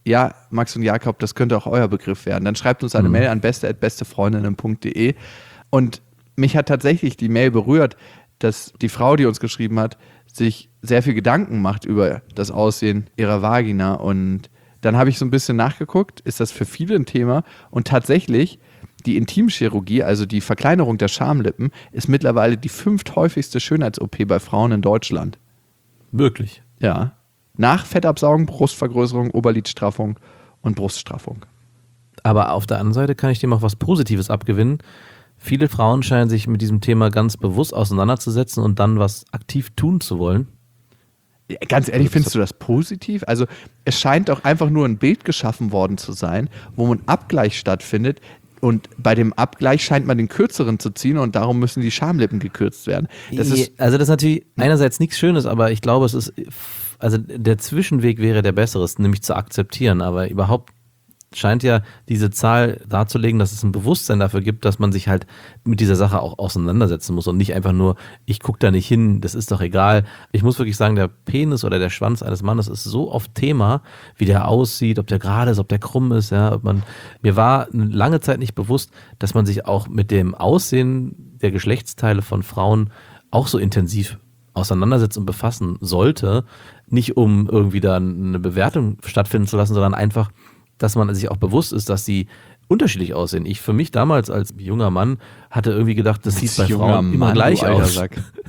ja, Max und Jakob, das könnte auch euer Begriff werden. Dann schreibt uns eine Mail an beste@bestefreundinnen.de. Und mich hat tatsächlich die Mail berührt, dass die Frau, die uns geschrieben hat, sich sehr viel Gedanken macht über das Aussehen ihrer Vagina. Und dann habe ich so ein bisschen nachgeguckt, ist das für viele ein Thema? Und tatsächlich, die Intimchirurgie, also die Verkleinerung der Schamlippen, ist mittlerweile die 5. häufigste Schönheits-OP bei Frauen in Deutschland.
Wirklich?
Ja. Nach Fettabsaugen, Brustvergrößerung, Oberlidstraffung und Bruststraffung.
Aber auf der anderen Seite kann ich dem auch was Positives abgewinnen. Viele Frauen scheinen sich mit diesem Thema ganz bewusst auseinanderzusetzen und dann was aktiv tun zu wollen.
Ja, ganz ehrlich, findest du das positiv? Also es scheint doch einfach nur ein Bild geschaffen worden zu sein, wo ein Abgleich stattfindet. Und bei dem Abgleich scheint man den kürzeren zu ziehen und darum müssen die Schamlippen gekürzt werden.
Das ist natürlich einerseits nichts Schönes, aber ich glaube, also der Zwischenweg wäre der bessere, nämlich zu akzeptieren. Aber überhaupt scheint ja diese Zahl darzulegen, dass es ein Bewusstsein dafür gibt, dass man sich halt mit dieser Sache auch auseinandersetzen muss und nicht einfach nur, ich gucke da nicht hin, das ist doch egal. Ich muss wirklich sagen, der Penis oder der Schwanz eines Mannes ist so oft Thema, wie der aussieht, ob der gerade ist, ob der krumm ist. Ja, mir war lange Zeit nicht bewusst, dass man sich auch mit dem Aussehen der Geschlechtsteile von Frauen auch so intensiv auseinandersetzt und befassen sollte. Nicht um irgendwie da eine Bewertung stattfinden zu lassen, sondern einfach, dass man sich auch bewusst ist, dass sie unterschiedlich aussehen. Ich für mich damals als junger Mann hatte irgendwie gedacht, das sieht bei Frauen immer gleich aus.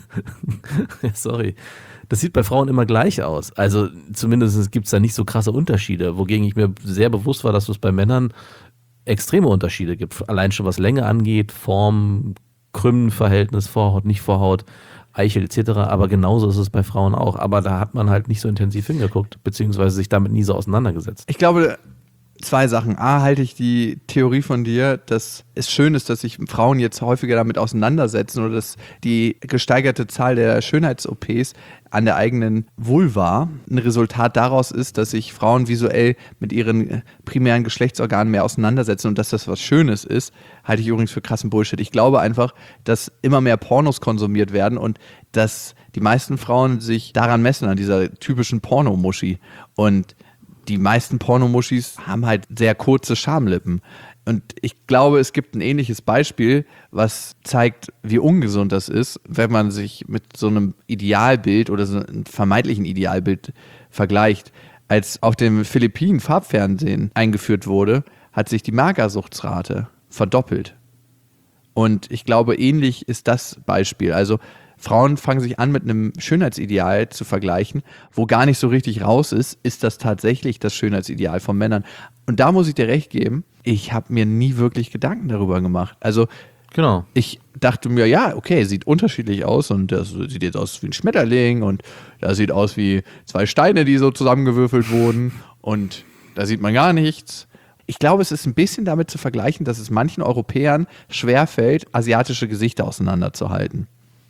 Sorry. Das sieht bei Frauen immer gleich aus. Also zumindest gibt es da nicht so krasse Unterschiede, wogegen ich mir sehr bewusst war, dass es bei Männern extreme Unterschiede gibt. Allein schon was Länge angeht, Form, Krümmenverhältnis, Vorhaut, nicht Vorhaut, Eichel etc. Aber genauso ist es bei Frauen auch. Aber da hat man halt nicht so intensiv hingeguckt, beziehungsweise sich damit nie so auseinandergesetzt.
Ich glaube, 2 Sachen. A, halte ich die Theorie von dir, dass es schön ist, dass sich Frauen jetzt häufiger damit auseinandersetzen oder dass die gesteigerte Zahl der Schönheits-OPs an der eigenen Vulva ein Resultat daraus ist, dass sich Frauen visuell mit ihren primären Geschlechtsorganen mehr auseinandersetzen und dass das was Schönes ist, halte ich übrigens für krassen Bullshit. Ich glaube einfach, dass immer mehr Pornos konsumiert werden und dass die meisten Frauen sich daran messen, an dieser typischen Pornomuschi. Und die meisten Pornomuschis haben halt sehr kurze Schamlippen. Und ich glaube, es gibt ein ähnliches Beispiel, was zeigt, wie ungesund das ist, wenn man sich mit so einem Idealbild oder so einem vermeintlichen Idealbild vergleicht. Als auf dem Philippinen Farbfernsehen eingeführt wurde, hat sich die Magersuchtsrate verdoppelt. Und ich glaube, ähnlich ist das Beispiel. Also Frauen fangen sich an, mit einem Schönheitsideal zu vergleichen, wo gar nicht so richtig raus ist das tatsächlich das Schönheitsideal von Männern. Und da muss ich dir recht geben, ich habe mir nie wirklich Gedanken darüber gemacht. Also
genau.
Ich dachte mir, ja, okay, sieht unterschiedlich aus und das sieht jetzt aus wie ein Schmetterling und das sieht aus wie 2 Steine, die so zusammengewürfelt wurden und da sieht man gar nichts. Ich glaube, es ist ein bisschen damit zu vergleichen, dass es manchen Europäern schwerfällt, asiatische Gesichter auseinanderzuhalten.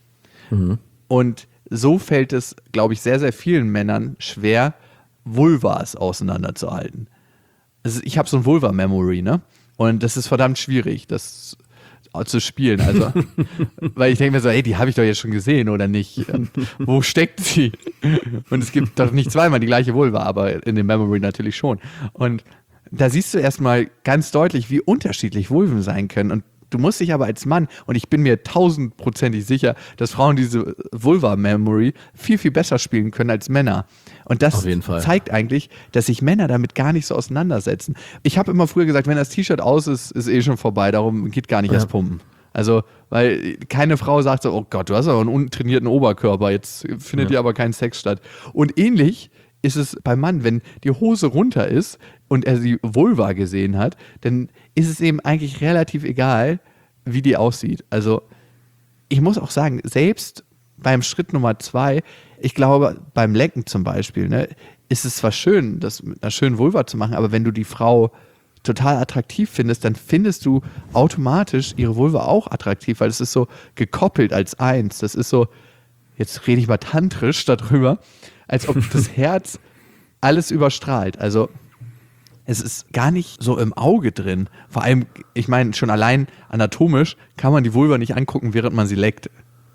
Und so fällt es, glaube ich, sehr, sehr vielen Männern schwer, Vulvas auseinanderzuhalten. Also ich habe so ein Vulva-Memory, ne? Und das ist verdammt schwierig, das zu spielen. Also, weil ich denke mir so, ey, die habe ich doch jetzt schon gesehen, oder nicht? Und wo steckt sie? Und es gibt doch nicht zweimal die gleiche Vulva, aber in dem Memory natürlich schon. Und da siehst du erstmal ganz deutlich, wie unterschiedlich Vulven sein können. Und du musst dich aber als Mann, und ich bin mir 1000%ig sicher, dass Frauen diese Vulva-Memory viel, viel besser spielen können als Männer. Und das zeigt eigentlich, dass sich Männer damit gar nicht so auseinandersetzen. Ich habe immer früher gesagt, wenn das T-Shirt aus ist, ist eh schon vorbei, darum geht gar nicht erst pumpen. Also, weil keine Frau sagt so, oh Gott, du hast aber einen untrainierten Oberkörper, jetzt findet hier aber kein Sex statt. Und ähnlich ist es beim Mann, wenn die Hose runter ist und er die Vulva gesehen hat, dann ist es eben eigentlich relativ egal, wie die aussieht. Also ich muss auch sagen, selbst beim Schritt Nummer 2, ich glaube beim Lecken zum Beispiel, ne, ist es zwar schön, das mit einer schönen Vulva zu machen, aber wenn du die Frau total attraktiv findest, dann findest du automatisch ihre Vulva auch attraktiv, weil es ist so gekoppelt als eins. Das ist so, jetzt rede ich mal tantrisch darüber, als ob das Herz alles überstrahlt. Also es ist gar nicht so im Auge drin. Vor allem, ich meine, schon allein anatomisch kann man die Vulva nicht angucken, während man sie leckt.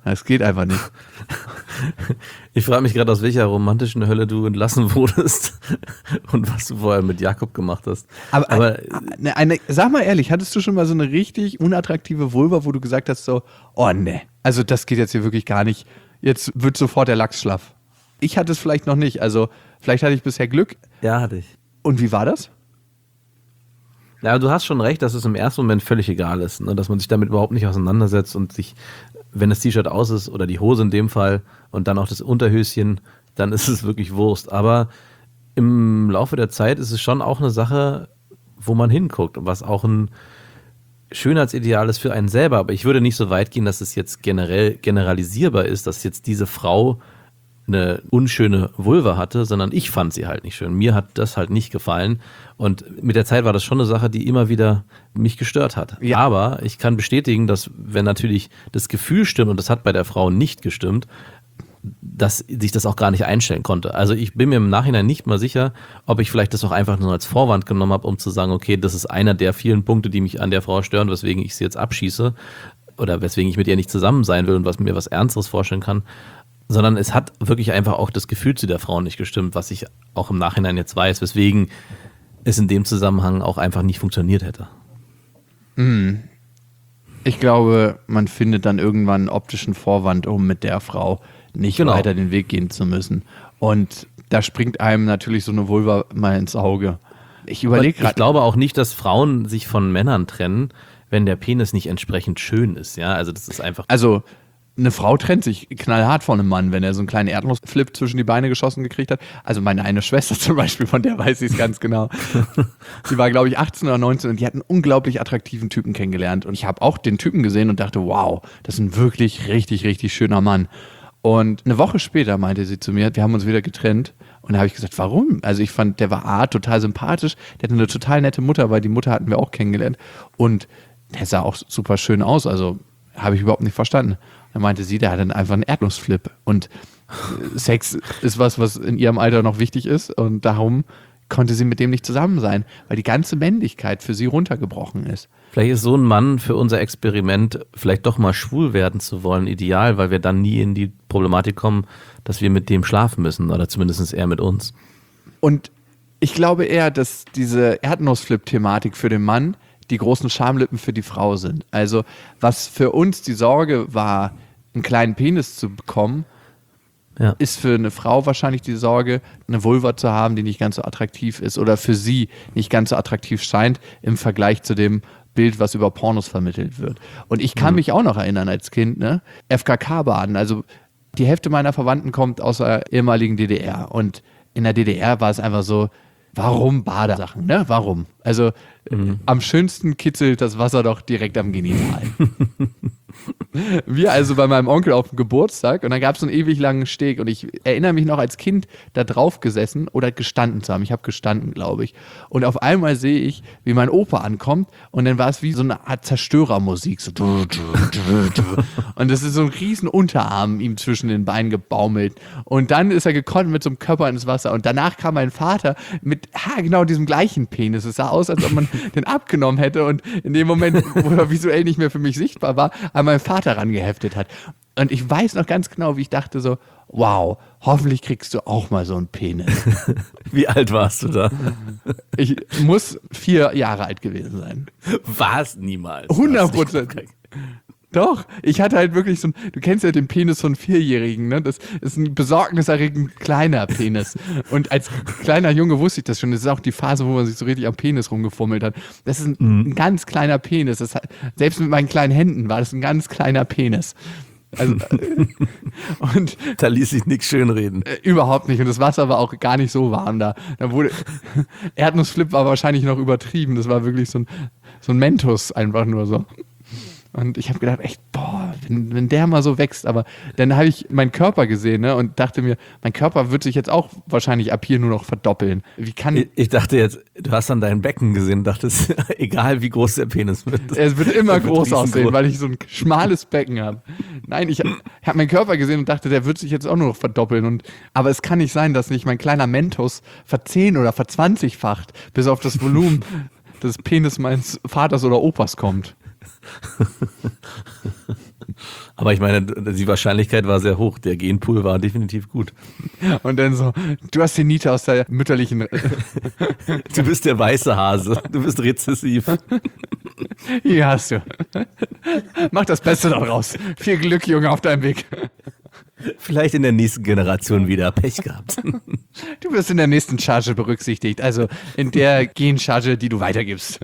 Das geht einfach nicht.
Ich frage mich gerade, aus welcher romantischen Hölle du entlassen wurdest und was du vorher mit Jakob gemacht hast.
Aber sag mal ehrlich, hattest du schon mal so eine richtig unattraktive Vulva, wo du gesagt hast so, oh ne, also das geht jetzt hier wirklich gar nicht. Jetzt wird sofort der Lachs schlaff. Ich hatte es vielleicht noch nicht, also vielleicht hatte ich bisher Glück.
Ja, hatte ich.
Und wie war das?
Ja, du hast schon recht, dass es im ersten Moment völlig egal ist, ne? Dass man sich damit überhaupt nicht auseinandersetzt und sich, wenn das T-Shirt aus ist oder die Hose in dem Fall und dann auch das Unterhöschen, dann ist es wirklich Wurst. Aber im Laufe der Zeit ist es schon auch eine Sache, wo man hinguckt und was auch ein Schönheitsideal ist für einen selber. Aber ich würde nicht so weit gehen, dass es jetzt generalisierbar ist, dass jetzt diese Frau eine unschöne Vulva hatte, sondern ich fand sie halt nicht schön. Mir hat das halt nicht gefallen und mit der Zeit war das schon eine Sache, die immer wieder mich gestört hat. Ja. Aber ich kann bestätigen, dass wenn natürlich das Gefühl stimmt und das hat bei der Frau nicht gestimmt, dass sich das auch gar nicht einstellen konnte. Also ich bin mir im Nachhinein nicht mal sicher, ob ich vielleicht das auch einfach nur als Vorwand genommen habe, um zu sagen, okay, das ist einer der vielen Punkte, die mich an der Frau stören, weswegen ich sie jetzt abschieße oder weswegen ich mit ihr nicht zusammen sein will und was mir was Ernsteres vorstellen kann. Sondern es hat wirklich einfach auch das Gefühl zu der Frau nicht gestimmt, was ich auch im Nachhinein jetzt weiß, weswegen es in dem Zusammenhang auch einfach nicht funktioniert hätte.
Ich glaube, man findet dann irgendwann einen optischen Vorwand, um mit der Frau nicht weiter den Weg gehen zu müssen. Und da springt einem natürlich so eine Vulva mal ins Auge. Ich überlege gerade.
Ich glaube auch nicht, dass Frauen sich von Männern trennen, wenn der Penis nicht entsprechend schön ist. Ja, also das ist einfach.
Also eine Frau trennt sich knallhart von einem Mann, wenn er so einen kleinen Erdnussflip zwischen die Beine geschossen gekriegt hat. Also meine eine Schwester zum Beispiel, von der weiß ich es ganz genau. Sie war, glaube ich, 18 oder 19 und die hat einen unglaublich attraktiven Typen kennengelernt. Und ich habe auch den Typen gesehen und dachte, wow, das ist ein wirklich richtig, richtig schöner Mann. Und eine Woche später meinte sie zu mir, wir haben uns wieder getrennt. Und da habe ich gesagt, warum? Also ich fand, der war total sympathisch, der hatte eine total nette Mutter, weil die Mutter hatten wir auch kennengelernt. Und der sah auch super schön aus, also habe ich überhaupt nicht verstanden. Dann meinte sie, der hat dann einfach einen Erdnussflip. Und Sex ist was in ihrem Alter noch wichtig ist. Und darum konnte sie mit dem nicht zusammen sein, weil die ganze Männlichkeit für sie runtergebrochen ist.
Vielleicht ist so ein Mann für unser Experiment vielleicht doch mal schwul werden zu wollen ideal, weil wir dann nie in die Problematik kommen, dass wir mit dem schlafen müssen oder zumindest er mit uns.
Und ich glaube eher, dass diese Erdnussflip-Thematik für den Mann die großen Schamlippen für die Frau sind. Also was für uns die Sorge war, einen kleinen Penis zu bekommen, ist für eine Frau wahrscheinlich die Sorge, eine Vulva zu haben, die nicht ganz so attraktiv ist oder für sie nicht ganz so attraktiv scheint im Vergleich zu dem Bild, was über Pornos vermittelt wird. Und ich kann mich auch noch erinnern als Kind, ne? FKK-Bahnen, also die Hälfte meiner Verwandten kommt aus der ehemaligen DDR und in der DDR war es einfach so, warum Badesachen, ne? Warum? Also am schönsten kitzelt das Wasser doch direkt am Genital. Wir also bei meinem Onkel auf dem Geburtstag und dann gab es so einen ewig langen Steg und ich erinnere mich noch als Kind da drauf gesessen oder gestanden zu haben. Ich habe gestanden, glaube ich. Und auf einmal sehe ich, wie mein Opa ankommt und dann war es wie so eine Art Zerstörermusik. So. Und das ist so ein riesen Unterarm ihm zwischen den Beinen gebaumelt. Und dann ist er gekonnt mit so einem Körper ins Wasser und danach kam mein Vater mit genau diesem gleichen Penis. Es sah aus, als ob man den abgenommen hätte und in dem Moment, wo er visuell nicht mehr für mich sichtbar war, an meinen Vater rangeheftet hat. Und ich weiß noch ganz genau, wie ich dachte so, wow, hoffentlich kriegst du auch mal so einen Penis.
Wie alt warst du da?
Ich muss 4 Jahre alt gewesen sein.
War's niemals.
100%. Doch, ich hatte halt wirklich so du kennst ja den Penis von 4-Jährigen, ne? Das ist ein besorgniserregend kleiner Penis. Und als kleiner Junge wusste ich das schon. Das ist auch die Phase, wo man sich so richtig am Penis rumgefummelt hat. Das ist ein ganz kleiner Penis. Selbst mit meinen kleinen Händen war das ein ganz kleiner Penis. Also, und
da ließ sich nichts schönreden.
Überhaupt nicht. Und das Wasser war auch gar nicht so warm da. Erdnussflip war wahrscheinlich noch übertrieben. Das war wirklich so ein Mentos einfach nur so. Und ich habe gedacht, echt, boah, wenn der mal so wächst. Aber dann habe ich meinen Körper gesehen, ne, und dachte mir, mein Körper wird sich jetzt auch wahrscheinlich ab hier nur noch verdoppeln.
Ich dachte jetzt, du hast dann dein Becken gesehen und dachtest, egal wie groß der Penis wird.
Es wird immer groß aussehen, weil ich so ein schmales Becken habe. Nein, ich habe meinen Körper gesehen und dachte, der wird sich jetzt auch nur noch verdoppeln. Aber es kann nicht sein, dass nicht mein kleiner Mentos ver10 oder ver20-facht bis auf das Volumen des Penis meines Vaters oder Opas kommt.
Aber ich meine, die Wahrscheinlichkeit war sehr hoch. Der Genpool war definitiv gut.
Und dann so, du hast die Niete aus der mütterlichen...
Du bist der weiße Hase. Du bist rezessiv.
Hier hast du. Mach das Beste daraus. Viel Glück, Junge, auf deinem Weg.
Vielleicht in der nächsten Generation wieder Pech gehabt.
Du wirst in der nächsten Charge berücksichtigt. Also in der Gencharge, die du weitergibst.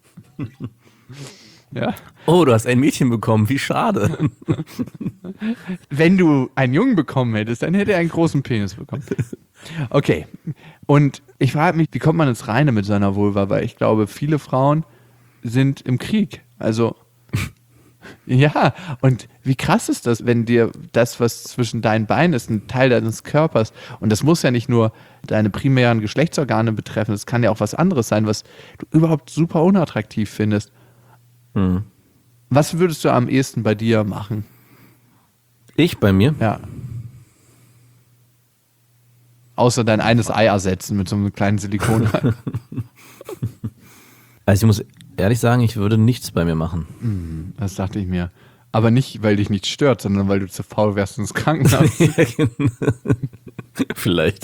Ja.
Oh, du hast ein Mädchen bekommen. Wie schade.
Wenn du einen Jungen bekommen hättest, dann hätte er einen großen Penis bekommen. Okay. Und ich frage mich, wie kommt man ins Reine mit seiner Vulva? Weil ich glaube, viele Frauen sind im Krieg. Also, ja. Und wie krass ist das, wenn dir das, was zwischen deinen Beinen ist, ein Teil deines Körpers, und das muss ja nicht nur deine primären Geschlechtsorgane betreffen, es kann ja auch was anderes sein, was du überhaupt super unattraktiv findest.
Hm.
Was würdest du am ehesten bei dir machen?
Ich bei mir?
Ja. Außer dein eines Ei ersetzen mit so einem kleinen Silikon.
Also ich muss ehrlich sagen, ich würde nichts bei mir machen.
Das dachte ich mir. Aber nicht, weil dich nichts stört, sondern weil du zu faul wärst ins Krankenhaus.
Vielleicht.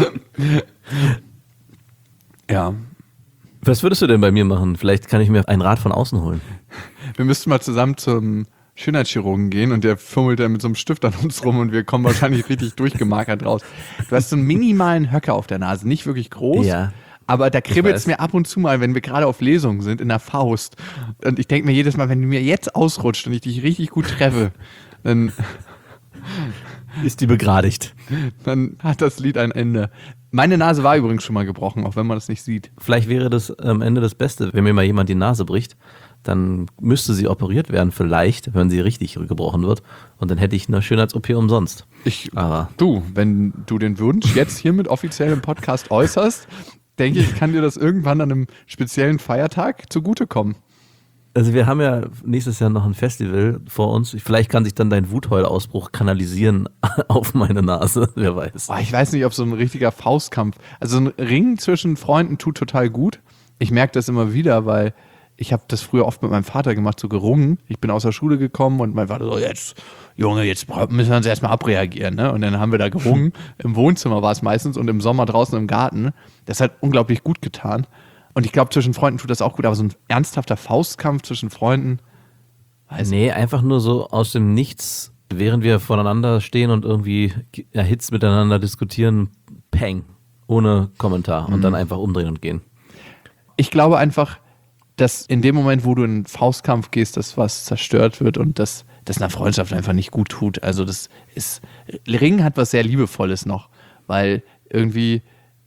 Ja.
Was würdest du denn bei mir machen? Vielleicht kann ich mir einen Rat von außen holen.
Wir müssten mal zusammen zum Schönheitschirurgen gehen und der fummelt dann mit so einem Stift an uns rum und wir kommen wahrscheinlich richtig durchgemarkert raus. Du hast so einen minimalen Höcker auf der Nase, nicht wirklich groß,
Ja.
aber da kribbelt es mir ab und zu mal, wenn wir gerade auf Lesungen sind, in der Faust. Und ich denke mir jedes Mal, wenn du mir jetzt ausrutscht und ich dich richtig gut treffe, dann
Ist die begradigt.
hat das Lied ein Ende. Meine Nase war übrigens schon mal gebrochen, auch wenn man das nicht sieht.
Vielleicht wäre das am Ende das Beste, wenn mir mal jemand die Nase bricht, dann müsste sie operiert werden, vielleicht, wenn sie richtig gebrochen wird. Und dann hätte ich eine Schönheits-OP umsonst. Aber
Du, wenn du den Wunsch jetzt hiermit offiziell im Podcast äußerst, denke ich, kann dir das irgendwann an einem speziellen Feiertag zugutekommen.
also wir haben ja nächstes Jahr noch ein Festival vor uns. Vielleicht kann sich dann dein Wutheulausbruch kanalisieren auf meine Nase, wer weiß.
Boah, ich weiß nicht, ob so ein richtiger Faustkampf, also ein Ring zwischen Freunden tut total gut. Ich merke das immer wieder, weil ich habe das früher oft mit meinem Vater gemacht, so gerungen. Ich bin aus der Schule gekommen und mein Vater so, jetzt, Junge, jetzt müssen wir uns erstmal abreagieren. Ne? Und dann haben wir da gerungen. Im Wohnzimmer war es meistens und im Sommer draußen im Garten. Das hat unglaublich gut getan. Und ich glaube, zwischen Freunden tut das auch gut, aber so ein ernsthafter Faustkampf zwischen Freunden,
Nee, einfach nur so aus dem Nichts, während wir voneinander stehen und irgendwie erhitzt miteinander diskutieren, peng, ohne Kommentar und dann einfach umdrehen und gehen.
ich glaube einfach, dass in dem Moment, wo du in einen Faustkampf gehst, dass was zerstört wird und dass einer Freundschaft einfach nicht gut tut. Also das ist, Ringen hat was sehr Liebevolles noch, weil irgendwie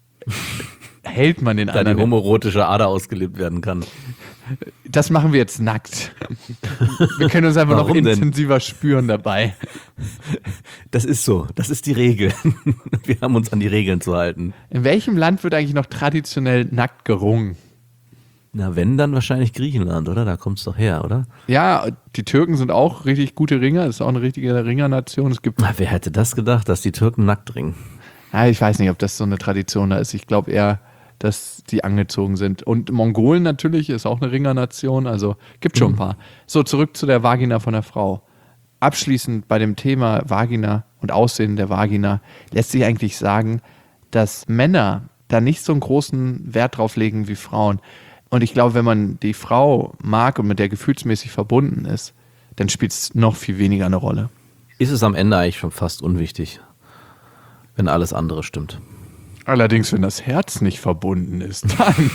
hält man den
Da die
anderen.
homoerotische Ader ausgelebt werden kann.
Das machen wir jetzt nackt. Wir können uns einfach noch
Warum denn?
intensiver spüren dabei.
Das ist so, das ist die Regel. Wir haben uns an die Regeln zu halten.
In welchem Land wird eigentlich noch traditionell nackt gerungen?
Na, wenn, dann wahrscheinlich Griechenland, oder? Da kommt's doch her, oder?
Ja, die Türken sind auch richtig gute Ringer. Das ist auch eine richtige Ringernation. Es gibt,
Na, wer hätte das gedacht, dass die Türken nackt ringen?
ja, ich weiß nicht, ob das so eine Tradition da ist. Ich glaube eher, dass die angezogen sind. Und Mongolen natürlich ist auch eine Ringernation. Also gibt schon ein paar. So, zurück zu der Vagina von der Frau. Abschließend bei dem Thema Vagina und Aussehen der Vagina lässt sich eigentlich sagen, dass Männer da nicht so einen großen Wert drauf legen wie Frauen. Und ich glaube, wenn man die Frau mag und mit der gefühlsmäßig verbunden ist, dann spielt es noch viel weniger eine Rolle.
Ist es am Ende eigentlich schon fast unwichtig, wenn alles andere stimmt.
Allerdings, wenn das Herz nicht verbunden ist, dann.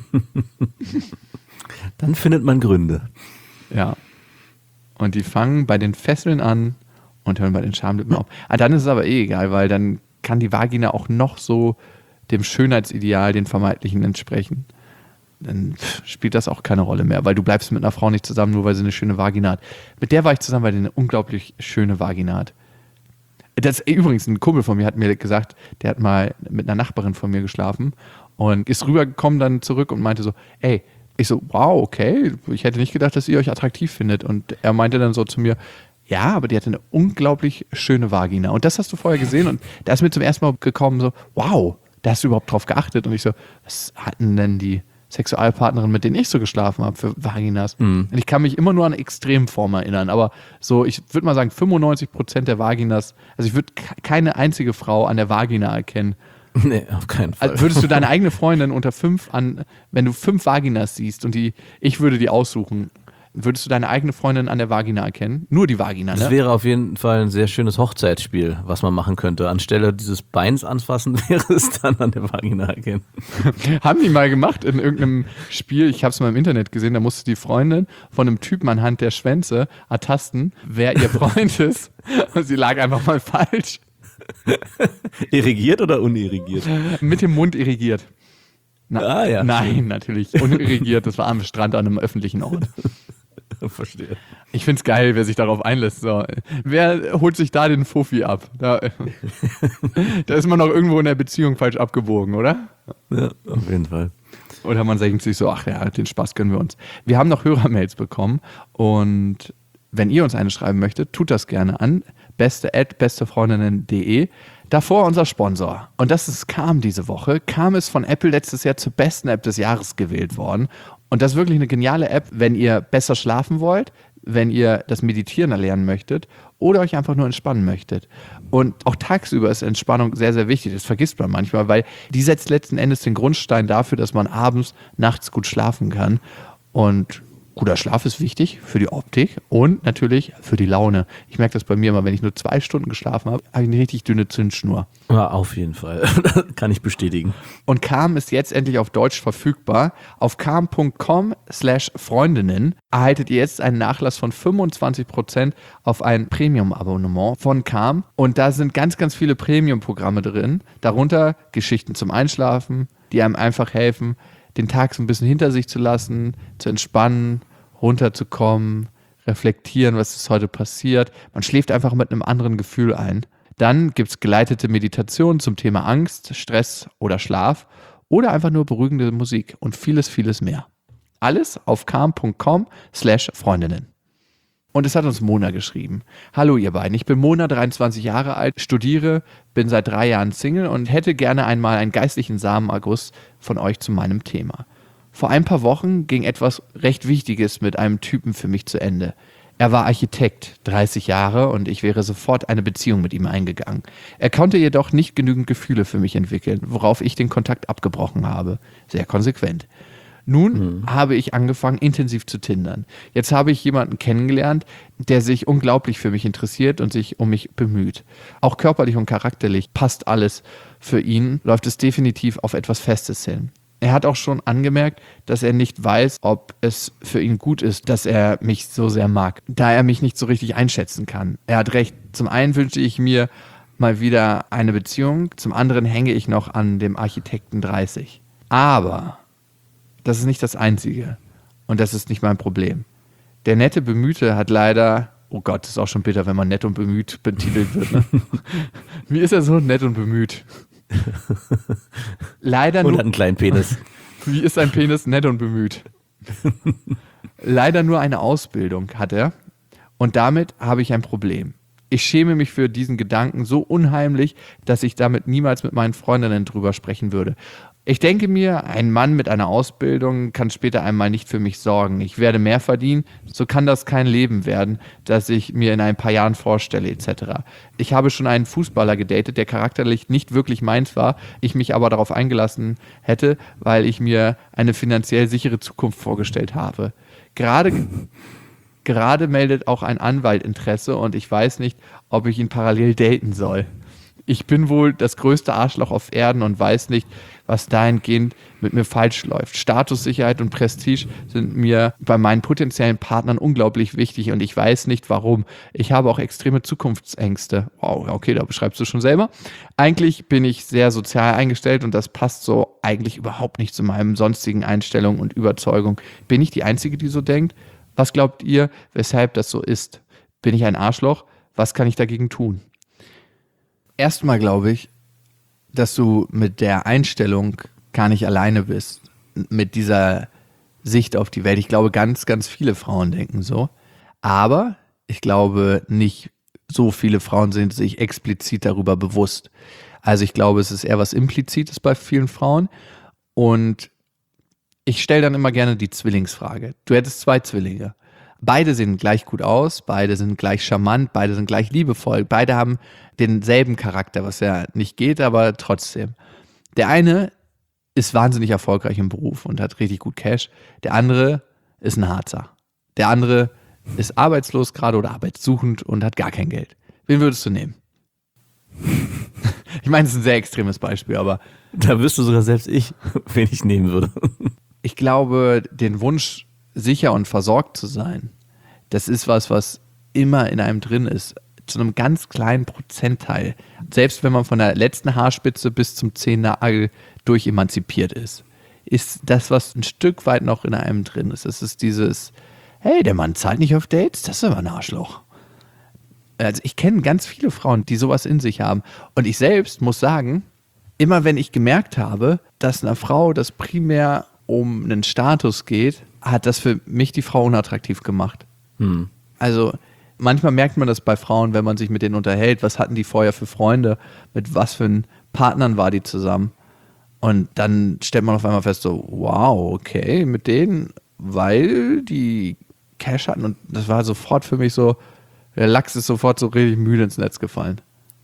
Dann findet man Gründe.
Ja. Und die fangen bei den Fesseln an und hören bei den Schamlippen auf. Dann ist es aber egal, weil dann kann die Vagina auch noch so dem Schönheitsideal, den vermeintlichen, entsprechen. Dann spielt das auch keine Rolle mehr, weil du bleibst mit einer Frau nicht zusammen, nur weil sie eine schöne Vagina hat. Mit der war ich zusammen, weil die eine unglaublich schöne Vagina hat. Das übrigens, ein Kumpel von mir hat mir gesagt, der hat mal mit einer Nachbarin von mir geschlafen und ist rübergekommen dann zurück und meinte so, ey, ich so, wow, okay, ich hätte nicht gedacht, dass ihr euch attraktiv findet. Und er meinte dann so zu mir, ja, aber die hatte eine unglaublich schöne Vagina. Und das hast du vorher gesehen und da ist mir zum ersten Mal gekommen so, wow, da hast du überhaupt drauf geachtet. Und ich so, was hatten denn die Sexualpartnerinnen, mit denen ich so geschlafen habe, für Vaginas. Und ich kann mich immer nur an Extremformen erinnern, aber so, ich würde mal sagen, 95% der Vaginas, also ich würde keine einzige Frau an der Vagina erkennen.
Nee, auf keinen Fall.
Also würdest du deine eigene Freundin wenn du 5 Vaginas siehst und ich würde die aussuchen, würdest du deine eigene Freundin an der Vagina erkennen? Nur die Vagina, ne?
Das wäre auf jeden Fall ein sehr schönes Hochzeitsspiel, was man machen könnte. Anstelle dieses Beins anfassen, wäre es dann an der Vagina erkennen.
Haben die mal gemacht in irgendeinem Spiel, ich habe es mal im Internet gesehen, da musste die Freundin von einem Typen anhand der Schwänze ertasten, wer ihr Freund ist. Und sie lag einfach mal falsch.
Irrigiert oder unirrigiert?
Mit dem Mund irrigiert.
Ja.
Nein, natürlich. Unirrigiert, das war am Strand an einem öffentlichen Ort.
Verstehe.
Ich find's geil, wer sich darauf einlässt. So. Wer holt sich da den Fuffi ab? Da ist man noch irgendwo in der Beziehung falsch abgebogen, oder?
Ja, auf jeden Fall.
Oder man denkt sich so, ach ja, den Spaß gönnen wir uns. Wir haben noch Hörermails bekommen und wenn ihr uns eine schreiben möchtet, tut das gerne an beste@bestefreundinnen.de. Davor unser Sponsor. Und das ist Calm diese Woche. Calm ist von Apple letztes Jahr zur besten App des Jahres gewählt worden. Und das ist wirklich eine geniale App, wenn ihr besser schlafen wollt, wenn ihr das Meditieren erlernen möchtet oder euch einfach nur entspannen möchtet. Und auch tagsüber ist Entspannung sehr, sehr wichtig. Das vergisst man manchmal, weil die setzt letzten Endes den Grundstein dafür, dass man abends, nachts gut schlafen kann. Und guter Schlaf ist wichtig für die Optik und natürlich für die Laune. Ich merke das bei mir immer, wenn ich nur 2 Stunden geschlafen habe, habe ich eine richtig dünne Zündschnur.
Ja, auf jeden Fall. Kann ich bestätigen.
Und Calm ist jetzt endlich auf Deutsch verfügbar. Auf calm.com/Freundinnen erhaltet ihr jetzt einen Nachlass von 25% auf ein Premium-Abonnement von Calm. Und da sind ganz, ganz viele Premium-Programme drin. Darunter Geschichten zum Einschlafen, die einem einfach helfen, den Tag so ein bisschen hinter sich zu lassen, zu entspannen, runterzukommen, reflektieren, was ist heute passiert. Man schläft einfach mit einem anderen Gefühl ein. Dann gibt es geleitete Meditationen zum Thema Angst, Stress oder Schlaf oder einfach nur beruhigende Musik und vieles, vieles mehr. Alles auf calm.com/Freundinnen. Und es hat uns Mona geschrieben. Hallo ihr beiden, ich bin Mona, 23 Jahre alt, studiere, bin seit 3 Jahren Single und hätte gerne einmal einen geistlichen Samenerguss von euch zu meinem Thema. Vor ein paar Wochen ging etwas recht Wichtiges mit einem Typen für mich zu Ende. Er war Architekt, 30 Jahre und ich wäre sofort eine Beziehung mit ihm eingegangen. Er konnte jedoch nicht genügend Gefühle für mich entwickeln, worauf ich den Kontakt abgebrochen habe. Sehr konsequent. Nun habe ich angefangen, intensiv zu tindern. Jetzt habe ich jemanden kennengelernt, der sich unglaublich für mich interessiert und sich um mich bemüht. Auch körperlich und charakterlich passt alles. Für ihn läuft es definitiv auf etwas Festes hin. Er hat auch schon angemerkt, dass er nicht weiß, ob es für ihn gut ist, dass er mich so sehr mag, da er mich nicht so richtig einschätzen kann. Er hat recht. Zum einen wünsche ich mir mal wieder eine Beziehung, zum anderen hänge ich noch an dem Architekten 30. Aber das ist nicht das Einzige und das ist nicht mein Problem. Der nette Bemühte hat leider, oh Gott, das ist auch schon bitter, wenn man nett und bemüht betitelt wird. Ne? Wie ist er so nett und bemüht? Leider
Und
nur,
hat einen kleinen Penis.
wie ist ein Penis nett und bemüht? Leider nur eine Ausbildung hat er und damit habe ich ein Problem. Ich schäme mich für diesen Gedanken so unheimlich, dass ich damit niemals mit meinen Freundinnen drüber sprechen würde. Ich denke mir, ein Mann mit einer Ausbildung kann später einmal nicht für mich sorgen. Ich werde mehr verdienen, so kann das kein Leben werden, das ich mir in ein paar Jahren vorstelle etc. Ich habe schon einen Fußballer gedatet, der charakterlich nicht wirklich meins war, ich mich aber darauf eingelassen hätte, weil ich mir eine finanziell sichere Zukunft vorgestellt habe. Gerade meldet auch ein Anwalt Interesse und ich weiß nicht, ob ich ihn parallel daten soll. Ich bin wohl das größte Arschloch auf Erden und weiß nicht, was dahingehend mit mir falsch läuft. Status, Sicherheit und Prestige sind mir bei meinen potenziellen Partnern unglaublich wichtig und ich weiß nicht warum. Ich habe auch extreme Zukunftsängste. Wow, okay, da beschreibst du schon selber. Eigentlich bin ich sehr sozial eingestellt und das passt so eigentlich überhaupt nicht zu meinen sonstigen Einstellungen und Überzeugungen. Bin ich die Einzige, die so denkt? Was glaubt ihr, weshalb das so ist? Bin ich ein Arschloch? Was kann ich dagegen tun? Erstmal glaube ich, dass du mit der Einstellung gar nicht alleine bist, mit dieser Sicht auf die Welt. Ich glaube, ganz, ganz viele Frauen denken so. Aber ich glaube, nicht so viele Frauen sind sich explizit darüber bewusst. Also ich glaube, es ist eher was Implizites bei vielen Frauen. Und Ich stelle dann immer gerne die Zwillingsfrage. Du hättest 2 Zwillinge. Beide sehen gleich gut aus, beide sind gleich charmant, beide sind gleich liebevoll, beide haben denselben Charakter, was ja nicht geht, aber trotzdem. Der eine ist wahnsinnig erfolgreich im Beruf und hat richtig gut Cash. Der andere ist ein Harzer. Der andere ist arbeitslos gerade oder arbeitssuchend und hat gar kein Geld. Wen würdest du nehmen? Ich meine, das ist ein sehr extremes Beispiel, aber
Da wüsste sogar selbst ich, wen ich nehmen würde.
ich glaube, den Wunsch, sicher und versorgt zu sein, das ist was immer in einem drin ist, zu einem ganz kleinen Prozentteil. Selbst wenn man von der letzten Haarspitze bis zum Zehennagel durchemanzipiert ist das, was ein Stück weit noch in einem drin ist. Es ist dieses, hey, der Mann zahlt nicht auf Dates, das ist aber ein Arschloch. Also ich kenne ganz viele Frauen, die sowas in sich haben. Und ich selbst muss sagen, immer wenn ich gemerkt habe, dass einer Frau das primär um einen Status geht, hat das für mich die Frau unattraktiv gemacht. Also manchmal merkt man das bei Frauen, wenn man sich mit denen unterhält, was hatten die vorher für Freunde, mit was für Partnern war die zusammen. Und dann stellt man auf einmal fest, so, wow, okay, mit denen, weil die Cash hatten. Und das war sofort für mich so, der Lachs ist sofort so richtig müde ins Netz gefallen.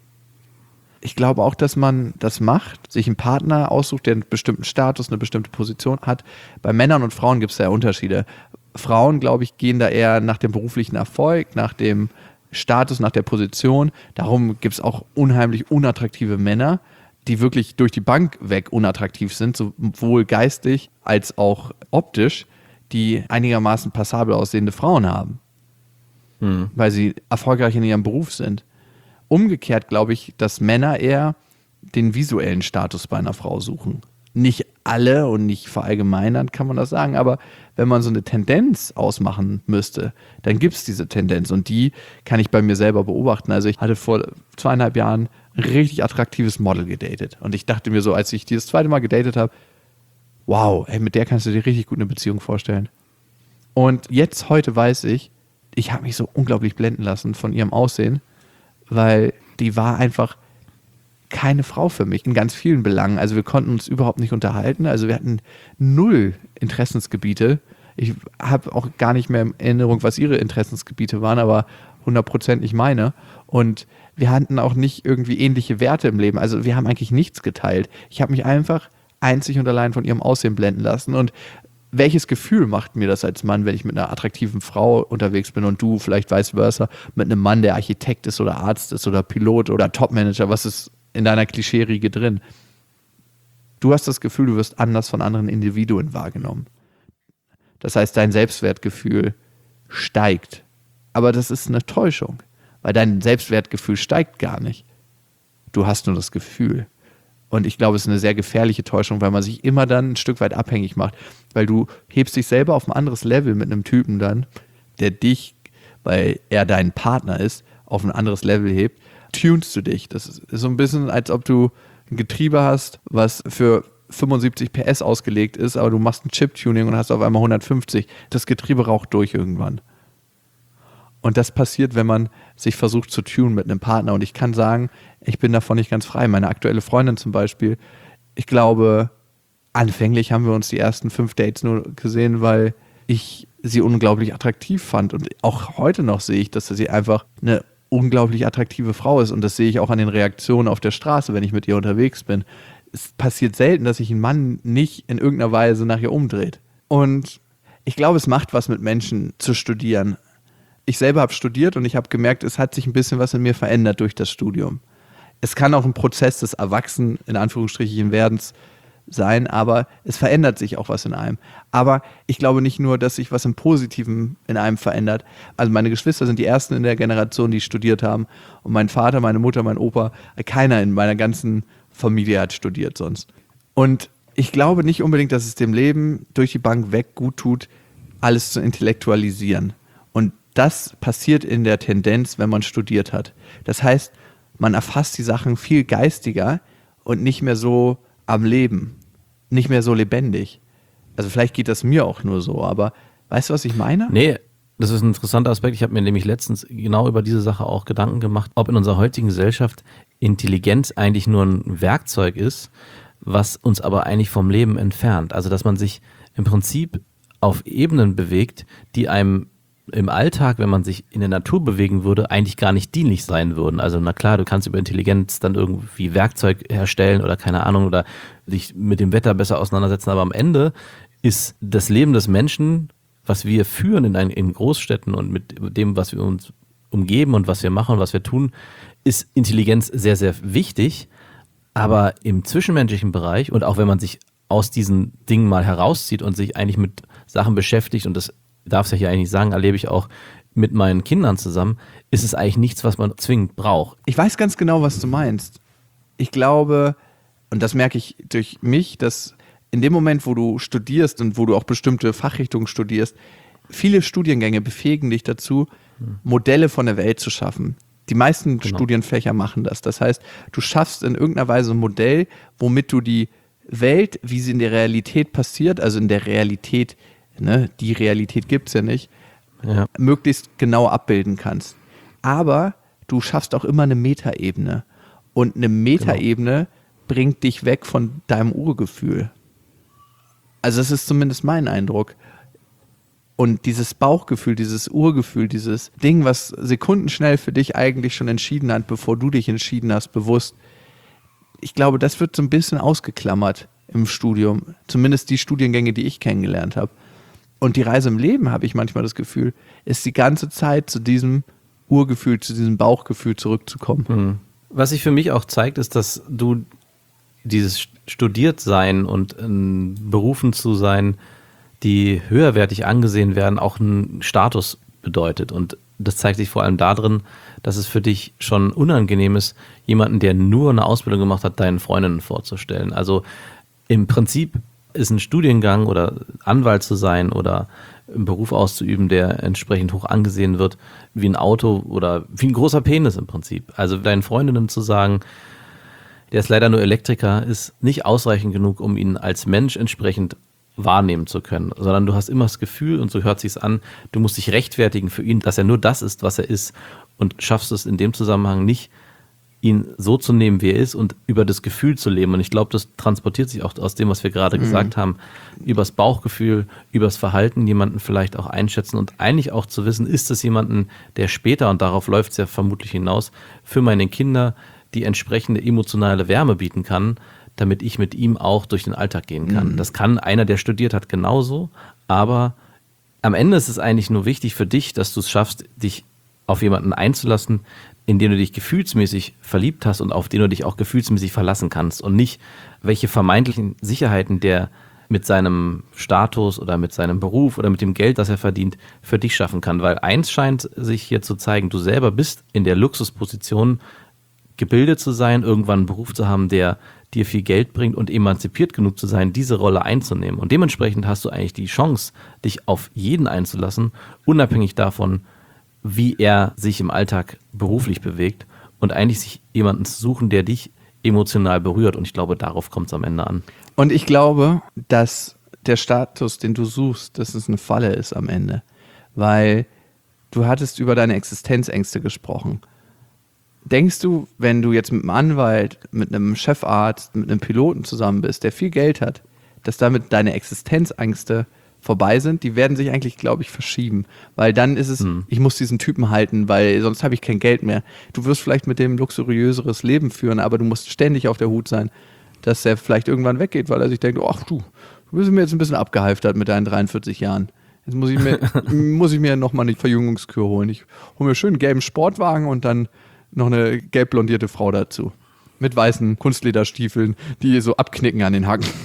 Ich glaube auch, dass man das macht, sich einen Partner aussucht, der einen bestimmten Status, eine bestimmte Position hat. Bei Männern und Frauen gibt es ja Unterschiede. Frauen, glaube ich, gehen da eher nach dem beruflichen Erfolg, nach dem Status, nach der Position. Darum gibt es auch unheimlich unattraktive Männer, die wirklich durch die Bank weg unattraktiv sind, sowohl geistig als auch optisch, die einigermaßen passabel aussehende Frauen haben, weil sie erfolgreich in ihrem Beruf sind. Umgekehrt glaube ich, dass Männer eher den visuellen Status bei einer Frau suchen. Nicht alle und nicht verallgemeinern kann man das sagen, aber wenn man so eine Tendenz ausmachen müsste, dann gibt es diese Tendenz und die kann ich bei mir selber beobachten. Also ich hatte vor 2,5 Jahren ein richtig attraktives Model gedatet und ich dachte mir so, als ich die das 2. Mal gedatet habe, wow, ey, mit der kannst du dir richtig gut eine Beziehung vorstellen. Und jetzt, heute weiß ich habe mich so unglaublich blenden lassen von ihrem Aussehen, weil die war einfach keine Frau für mich in ganz vielen Belangen. Also wir konnten uns überhaupt nicht unterhalten. Also wir hatten 0 Interessensgebiete. Ich habe auch gar nicht mehr in Erinnerung, was ihre Interessensgebiete waren, aber 100% meine. Und wir hatten auch nicht irgendwie ähnliche Werte im Leben. Also wir haben eigentlich nichts geteilt. Ich habe mich einfach einzig und allein von ihrem Aussehen blenden lassen. Und welches Gefühl macht mir das als Mann, wenn ich mit einer attraktiven Frau unterwegs bin und du vielleicht vice versa mit einem Mann, der Architekt ist oder Arzt ist oder Pilot oder Topmanager, was ist in deiner Klischee-Riege drin? Du hast das Gefühl, du wirst anders von anderen Individuen wahrgenommen. Das heißt, dein Selbstwertgefühl steigt. Aber das ist eine Täuschung, weil dein Selbstwertgefühl steigt gar nicht. Du hast nur das Gefühl. Und ich glaube, es ist eine sehr gefährliche Täuschung, weil man sich immer dann ein Stück weit abhängig macht. Weil du hebst dich selber auf ein anderes Level mit einem Typen dann, der dich, weil er dein Partner ist, auf ein anderes Level hebt, tunst du dich. Das ist so ein bisschen, als ob du ein Getriebe hast, was für 75 PS ausgelegt ist, aber du machst ein Chip-Tuning und hast auf einmal 150. Das Getriebe raucht durch irgendwann. Und das passiert, wenn man sich versucht zu tunen mit einem Partner. Und ich kann sagen, ich bin davon nicht ganz frei. Meine aktuelle Freundin zum Beispiel, ich glaube, anfänglich haben wir uns die ersten 5 Dates nur gesehen, weil ich sie unglaublich attraktiv fand. Und auch heute noch sehe ich, dass sie einfach eine unglaublich attraktive Frau ist. Und das sehe ich auch an den Reaktionen auf der Straße, wenn ich mit ihr unterwegs bin. Es passiert selten, dass sich ein Mann nicht in irgendeiner Weise nach ihr umdreht. Und ich glaube, es macht was mit Menschen zu studieren. Ich selber habe studiert und ich habe gemerkt, es hat sich ein bisschen was in mir verändert durch das Studium. Es kann auch ein Prozess des Erwachsenen, in Anführungsstrichen, Werdens sein, aber es verändert sich auch was in einem. Aber ich glaube nicht nur, dass sich was im Positiven in einem verändert. Also meine Geschwister sind die ersten in der Generation, die studiert haben. Und mein Vater, meine Mutter, mein Opa, keiner in meiner ganzen Familie hat studiert sonst. Und ich glaube nicht unbedingt, dass es dem Leben durch die Bank weg gut tut, alles zu intellektualisieren. Und das passiert in der Tendenz, wenn man studiert hat. Das heißt, man erfasst die Sachen viel geistiger und nicht mehr so am Leben, nicht mehr so lebendig. Also vielleicht geht das mir auch nur so, aber weißt du, was ich meine?
Nee, das ist ein interessanter Aspekt. Ich habe mir nämlich letztens genau über diese Sache auch Gedanken gemacht, ob in unserer heutigen Gesellschaft Intelligenz eigentlich nur ein Werkzeug ist, was uns aber eigentlich vom Leben entfernt. Also dass man sich im Prinzip auf Ebenen bewegt, die einem im Alltag, wenn man sich in der Natur bewegen würde, eigentlich gar nicht dienlich sein würden. Also na klar, du kannst über Intelligenz dann irgendwie Werkzeug herstellen oder keine Ahnung oder dich mit dem Wetter besser auseinandersetzen, aber am Ende ist das Leben des Menschen, was wir führen in Großstädten und mit dem, was wir uns umgeben und was wir machen und was wir tun, ist Intelligenz sehr, sehr wichtig. Aber im zwischenmenschlichen Bereich und auch wenn man sich aus diesen Dingen mal herauszieht und sich eigentlich mit Sachen beschäftigt, und das darf es ja hier eigentlich sagen, erlebe ich auch mit meinen Kindern zusammen, ist es eigentlich nichts, was man zwingend braucht.
Ich weiß ganz genau, was du meinst. Ich glaube, und das merke ich durch mich, dass in dem Moment, wo du studierst und wo du auch bestimmte Fachrichtungen studierst, viele Studiengänge befähigen dich dazu, Modelle von der Welt zu schaffen. Die meisten Studienfächer machen das. Das heißt, du schaffst in irgendeiner Weise ein Modell, womit du die Welt, wie sie in der Realität passiert, also in der Realität, ne, die Realität gibt es ja nicht, möglichst genau abbilden kannst. Aber du schaffst auch immer eine Metaebene. Und eine Metaebene bringt dich weg von deinem Urgefühl. Also das ist zumindest mein Eindruck. Und dieses Bauchgefühl, dieses Urgefühl, dieses Ding, was sekundenschnell für dich eigentlich schon entschieden hat, bevor du dich entschieden hast, bewusst. Ich glaube, das wird so ein bisschen ausgeklammert im Studium. Zumindest die Studiengänge, die ich kennengelernt habe. Und die Reise im Leben, habe ich manchmal das Gefühl, ist die ganze Zeit zu diesem Urgefühl, zu diesem Bauchgefühl zurückzukommen.
Was sich für mich auch zeigt, ist, dass du dieses Studiertsein und berufen zu sein, die höherwertig angesehen werden, auch einen Status bedeutet. Und das zeigt sich vor allem darin, dass es für dich schon unangenehm ist, jemanden, der nur eine Ausbildung gemacht hat, deinen Freundinnen vorzustellen. Also im Prinzip ist ein Studiengang oder Anwalt zu sein oder einen Beruf auszuüben, der entsprechend hoch angesehen wird, wie ein Auto oder wie ein großer Penis im Prinzip. Also deinen Freundinnen zu sagen, der ist leider nur Elektriker, ist nicht ausreichend genug, um ihn als Mensch entsprechend wahrnehmen zu können, sondern du hast immer das Gefühl, und so hört sich's an, du musst dich rechtfertigen für ihn, dass er nur das ist, was er ist, und schaffst es in dem Zusammenhang nicht, ihn so zu nehmen, wie er ist und über das Gefühl zu leben. Und ich glaube, das transportiert sich auch aus dem, was wir gerade gesagt haben, übers Bauchgefühl, übers Verhalten, jemanden vielleicht auch einschätzen und eigentlich auch zu wissen, ist es jemanden, der später, und darauf läuft es ja vermutlich hinaus, für meine Kinder die entsprechende emotionale Wärme bieten kann, damit ich mit ihm auch durch den Alltag gehen kann. Das kann einer, der studiert hat, genauso, aber am Ende ist es eigentlich nur wichtig für dich, dass du es schaffst, dich auf jemanden einzulassen, in den du dich gefühlsmäßig verliebt hast und auf den du dich auch gefühlsmäßig verlassen kannst und nicht, welche vermeintlichen Sicherheiten der mit seinem Status oder mit seinem Beruf oder mit dem Geld, das er verdient, für dich schaffen kann. Weil eins scheint sich hier zu zeigen, du selber bist in der Luxusposition, gebildet zu sein, irgendwann einen Beruf zu haben, der dir viel Geld bringt und emanzipiert genug zu sein, diese Rolle einzunehmen. Und dementsprechend hast du eigentlich die Chance, dich auf jeden einzulassen, unabhängig davon, wie er sich im Alltag beruflich bewegt und eigentlich sich jemanden zu suchen, der dich emotional berührt. Und ich glaube, darauf kommt es am Ende an.
Und ich glaube, dass der Status, den du suchst, dass es eine Falle ist am Ende. Weil du hattest über deine Existenzängste gesprochen. Denkst du, wenn du jetzt mit einem Anwalt, mit einem Chefarzt, mit einem Piloten zusammen bist, der viel Geld hat, dass damit deine Existenzängste vorbei sind? Die werden sich eigentlich, glaube ich, verschieben. Weil dann ist es, ich muss diesen Typen halten, weil sonst habe ich kein Geld mehr. Du wirst vielleicht mit dem luxuriöseres Leben führen, aber du musst ständig auf der Hut sein, dass er vielleicht irgendwann weggeht, weil er sich denkt, ach du bist mir jetzt ein bisschen abgehalftert mit deinen 43 Jahren. Jetzt muss ich mir nochmal eine Verjüngungskür holen. Ich hole mir schön einen gelben Sportwagen und dann noch eine gelb blondierte Frau dazu. Mit weißen Kunstlederstiefeln, die so abknicken an den Hacken.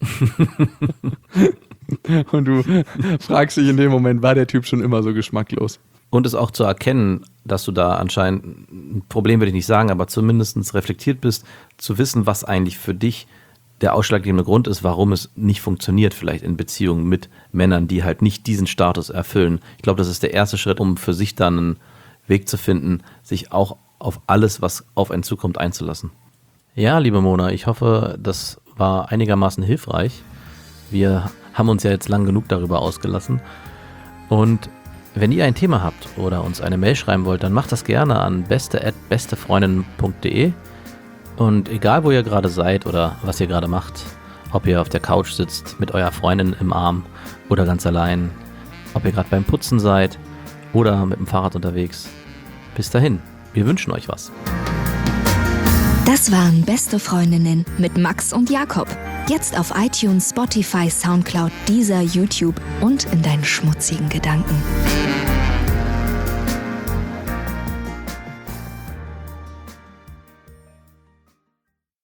Und du fragst dich in dem Moment, war der Typ schon immer so geschmacklos?
Und es auch zu erkennen, dass du da anscheinend, ein Problem würde ich nicht sagen, aber zumindest reflektiert bist, zu wissen, was eigentlich für dich der ausschlaggebende Grund ist, warum es nicht funktioniert, vielleicht in Beziehungen mit Männern, die halt nicht diesen Status erfüllen. Ich glaube, das ist der erste Schritt, um für sich dann einen Weg zu finden, sich auch auf alles, was auf einen zukommt, einzulassen. Ja, liebe Mona, ich hoffe, das war einigermaßen hilfreich. Wir haben uns ja jetzt lang genug darüber ausgelassen. Und wenn ihr ein Thema habt oder uns eine Mail schreiben wollt, dann macht das gerne an beste@bestefreundinnen.de. Und egal, wo ihr gerade seid oder was ihr gerade macht, Ob ihr auf der Couch sitzt, mit eurer Freundin im Arm oder ganz allein. Ob ihr gerade beim Putzen seid oder mit dem Fahrrad unterwegs. Bis dahin, wir wünschen euch was.
Das waren Beste Freundinnen mit Max und Jakob. Jetzt auf iTunes, Spotify, Soundcloud, Deezer, YouTube und in deinen schmutzigen Gedanken.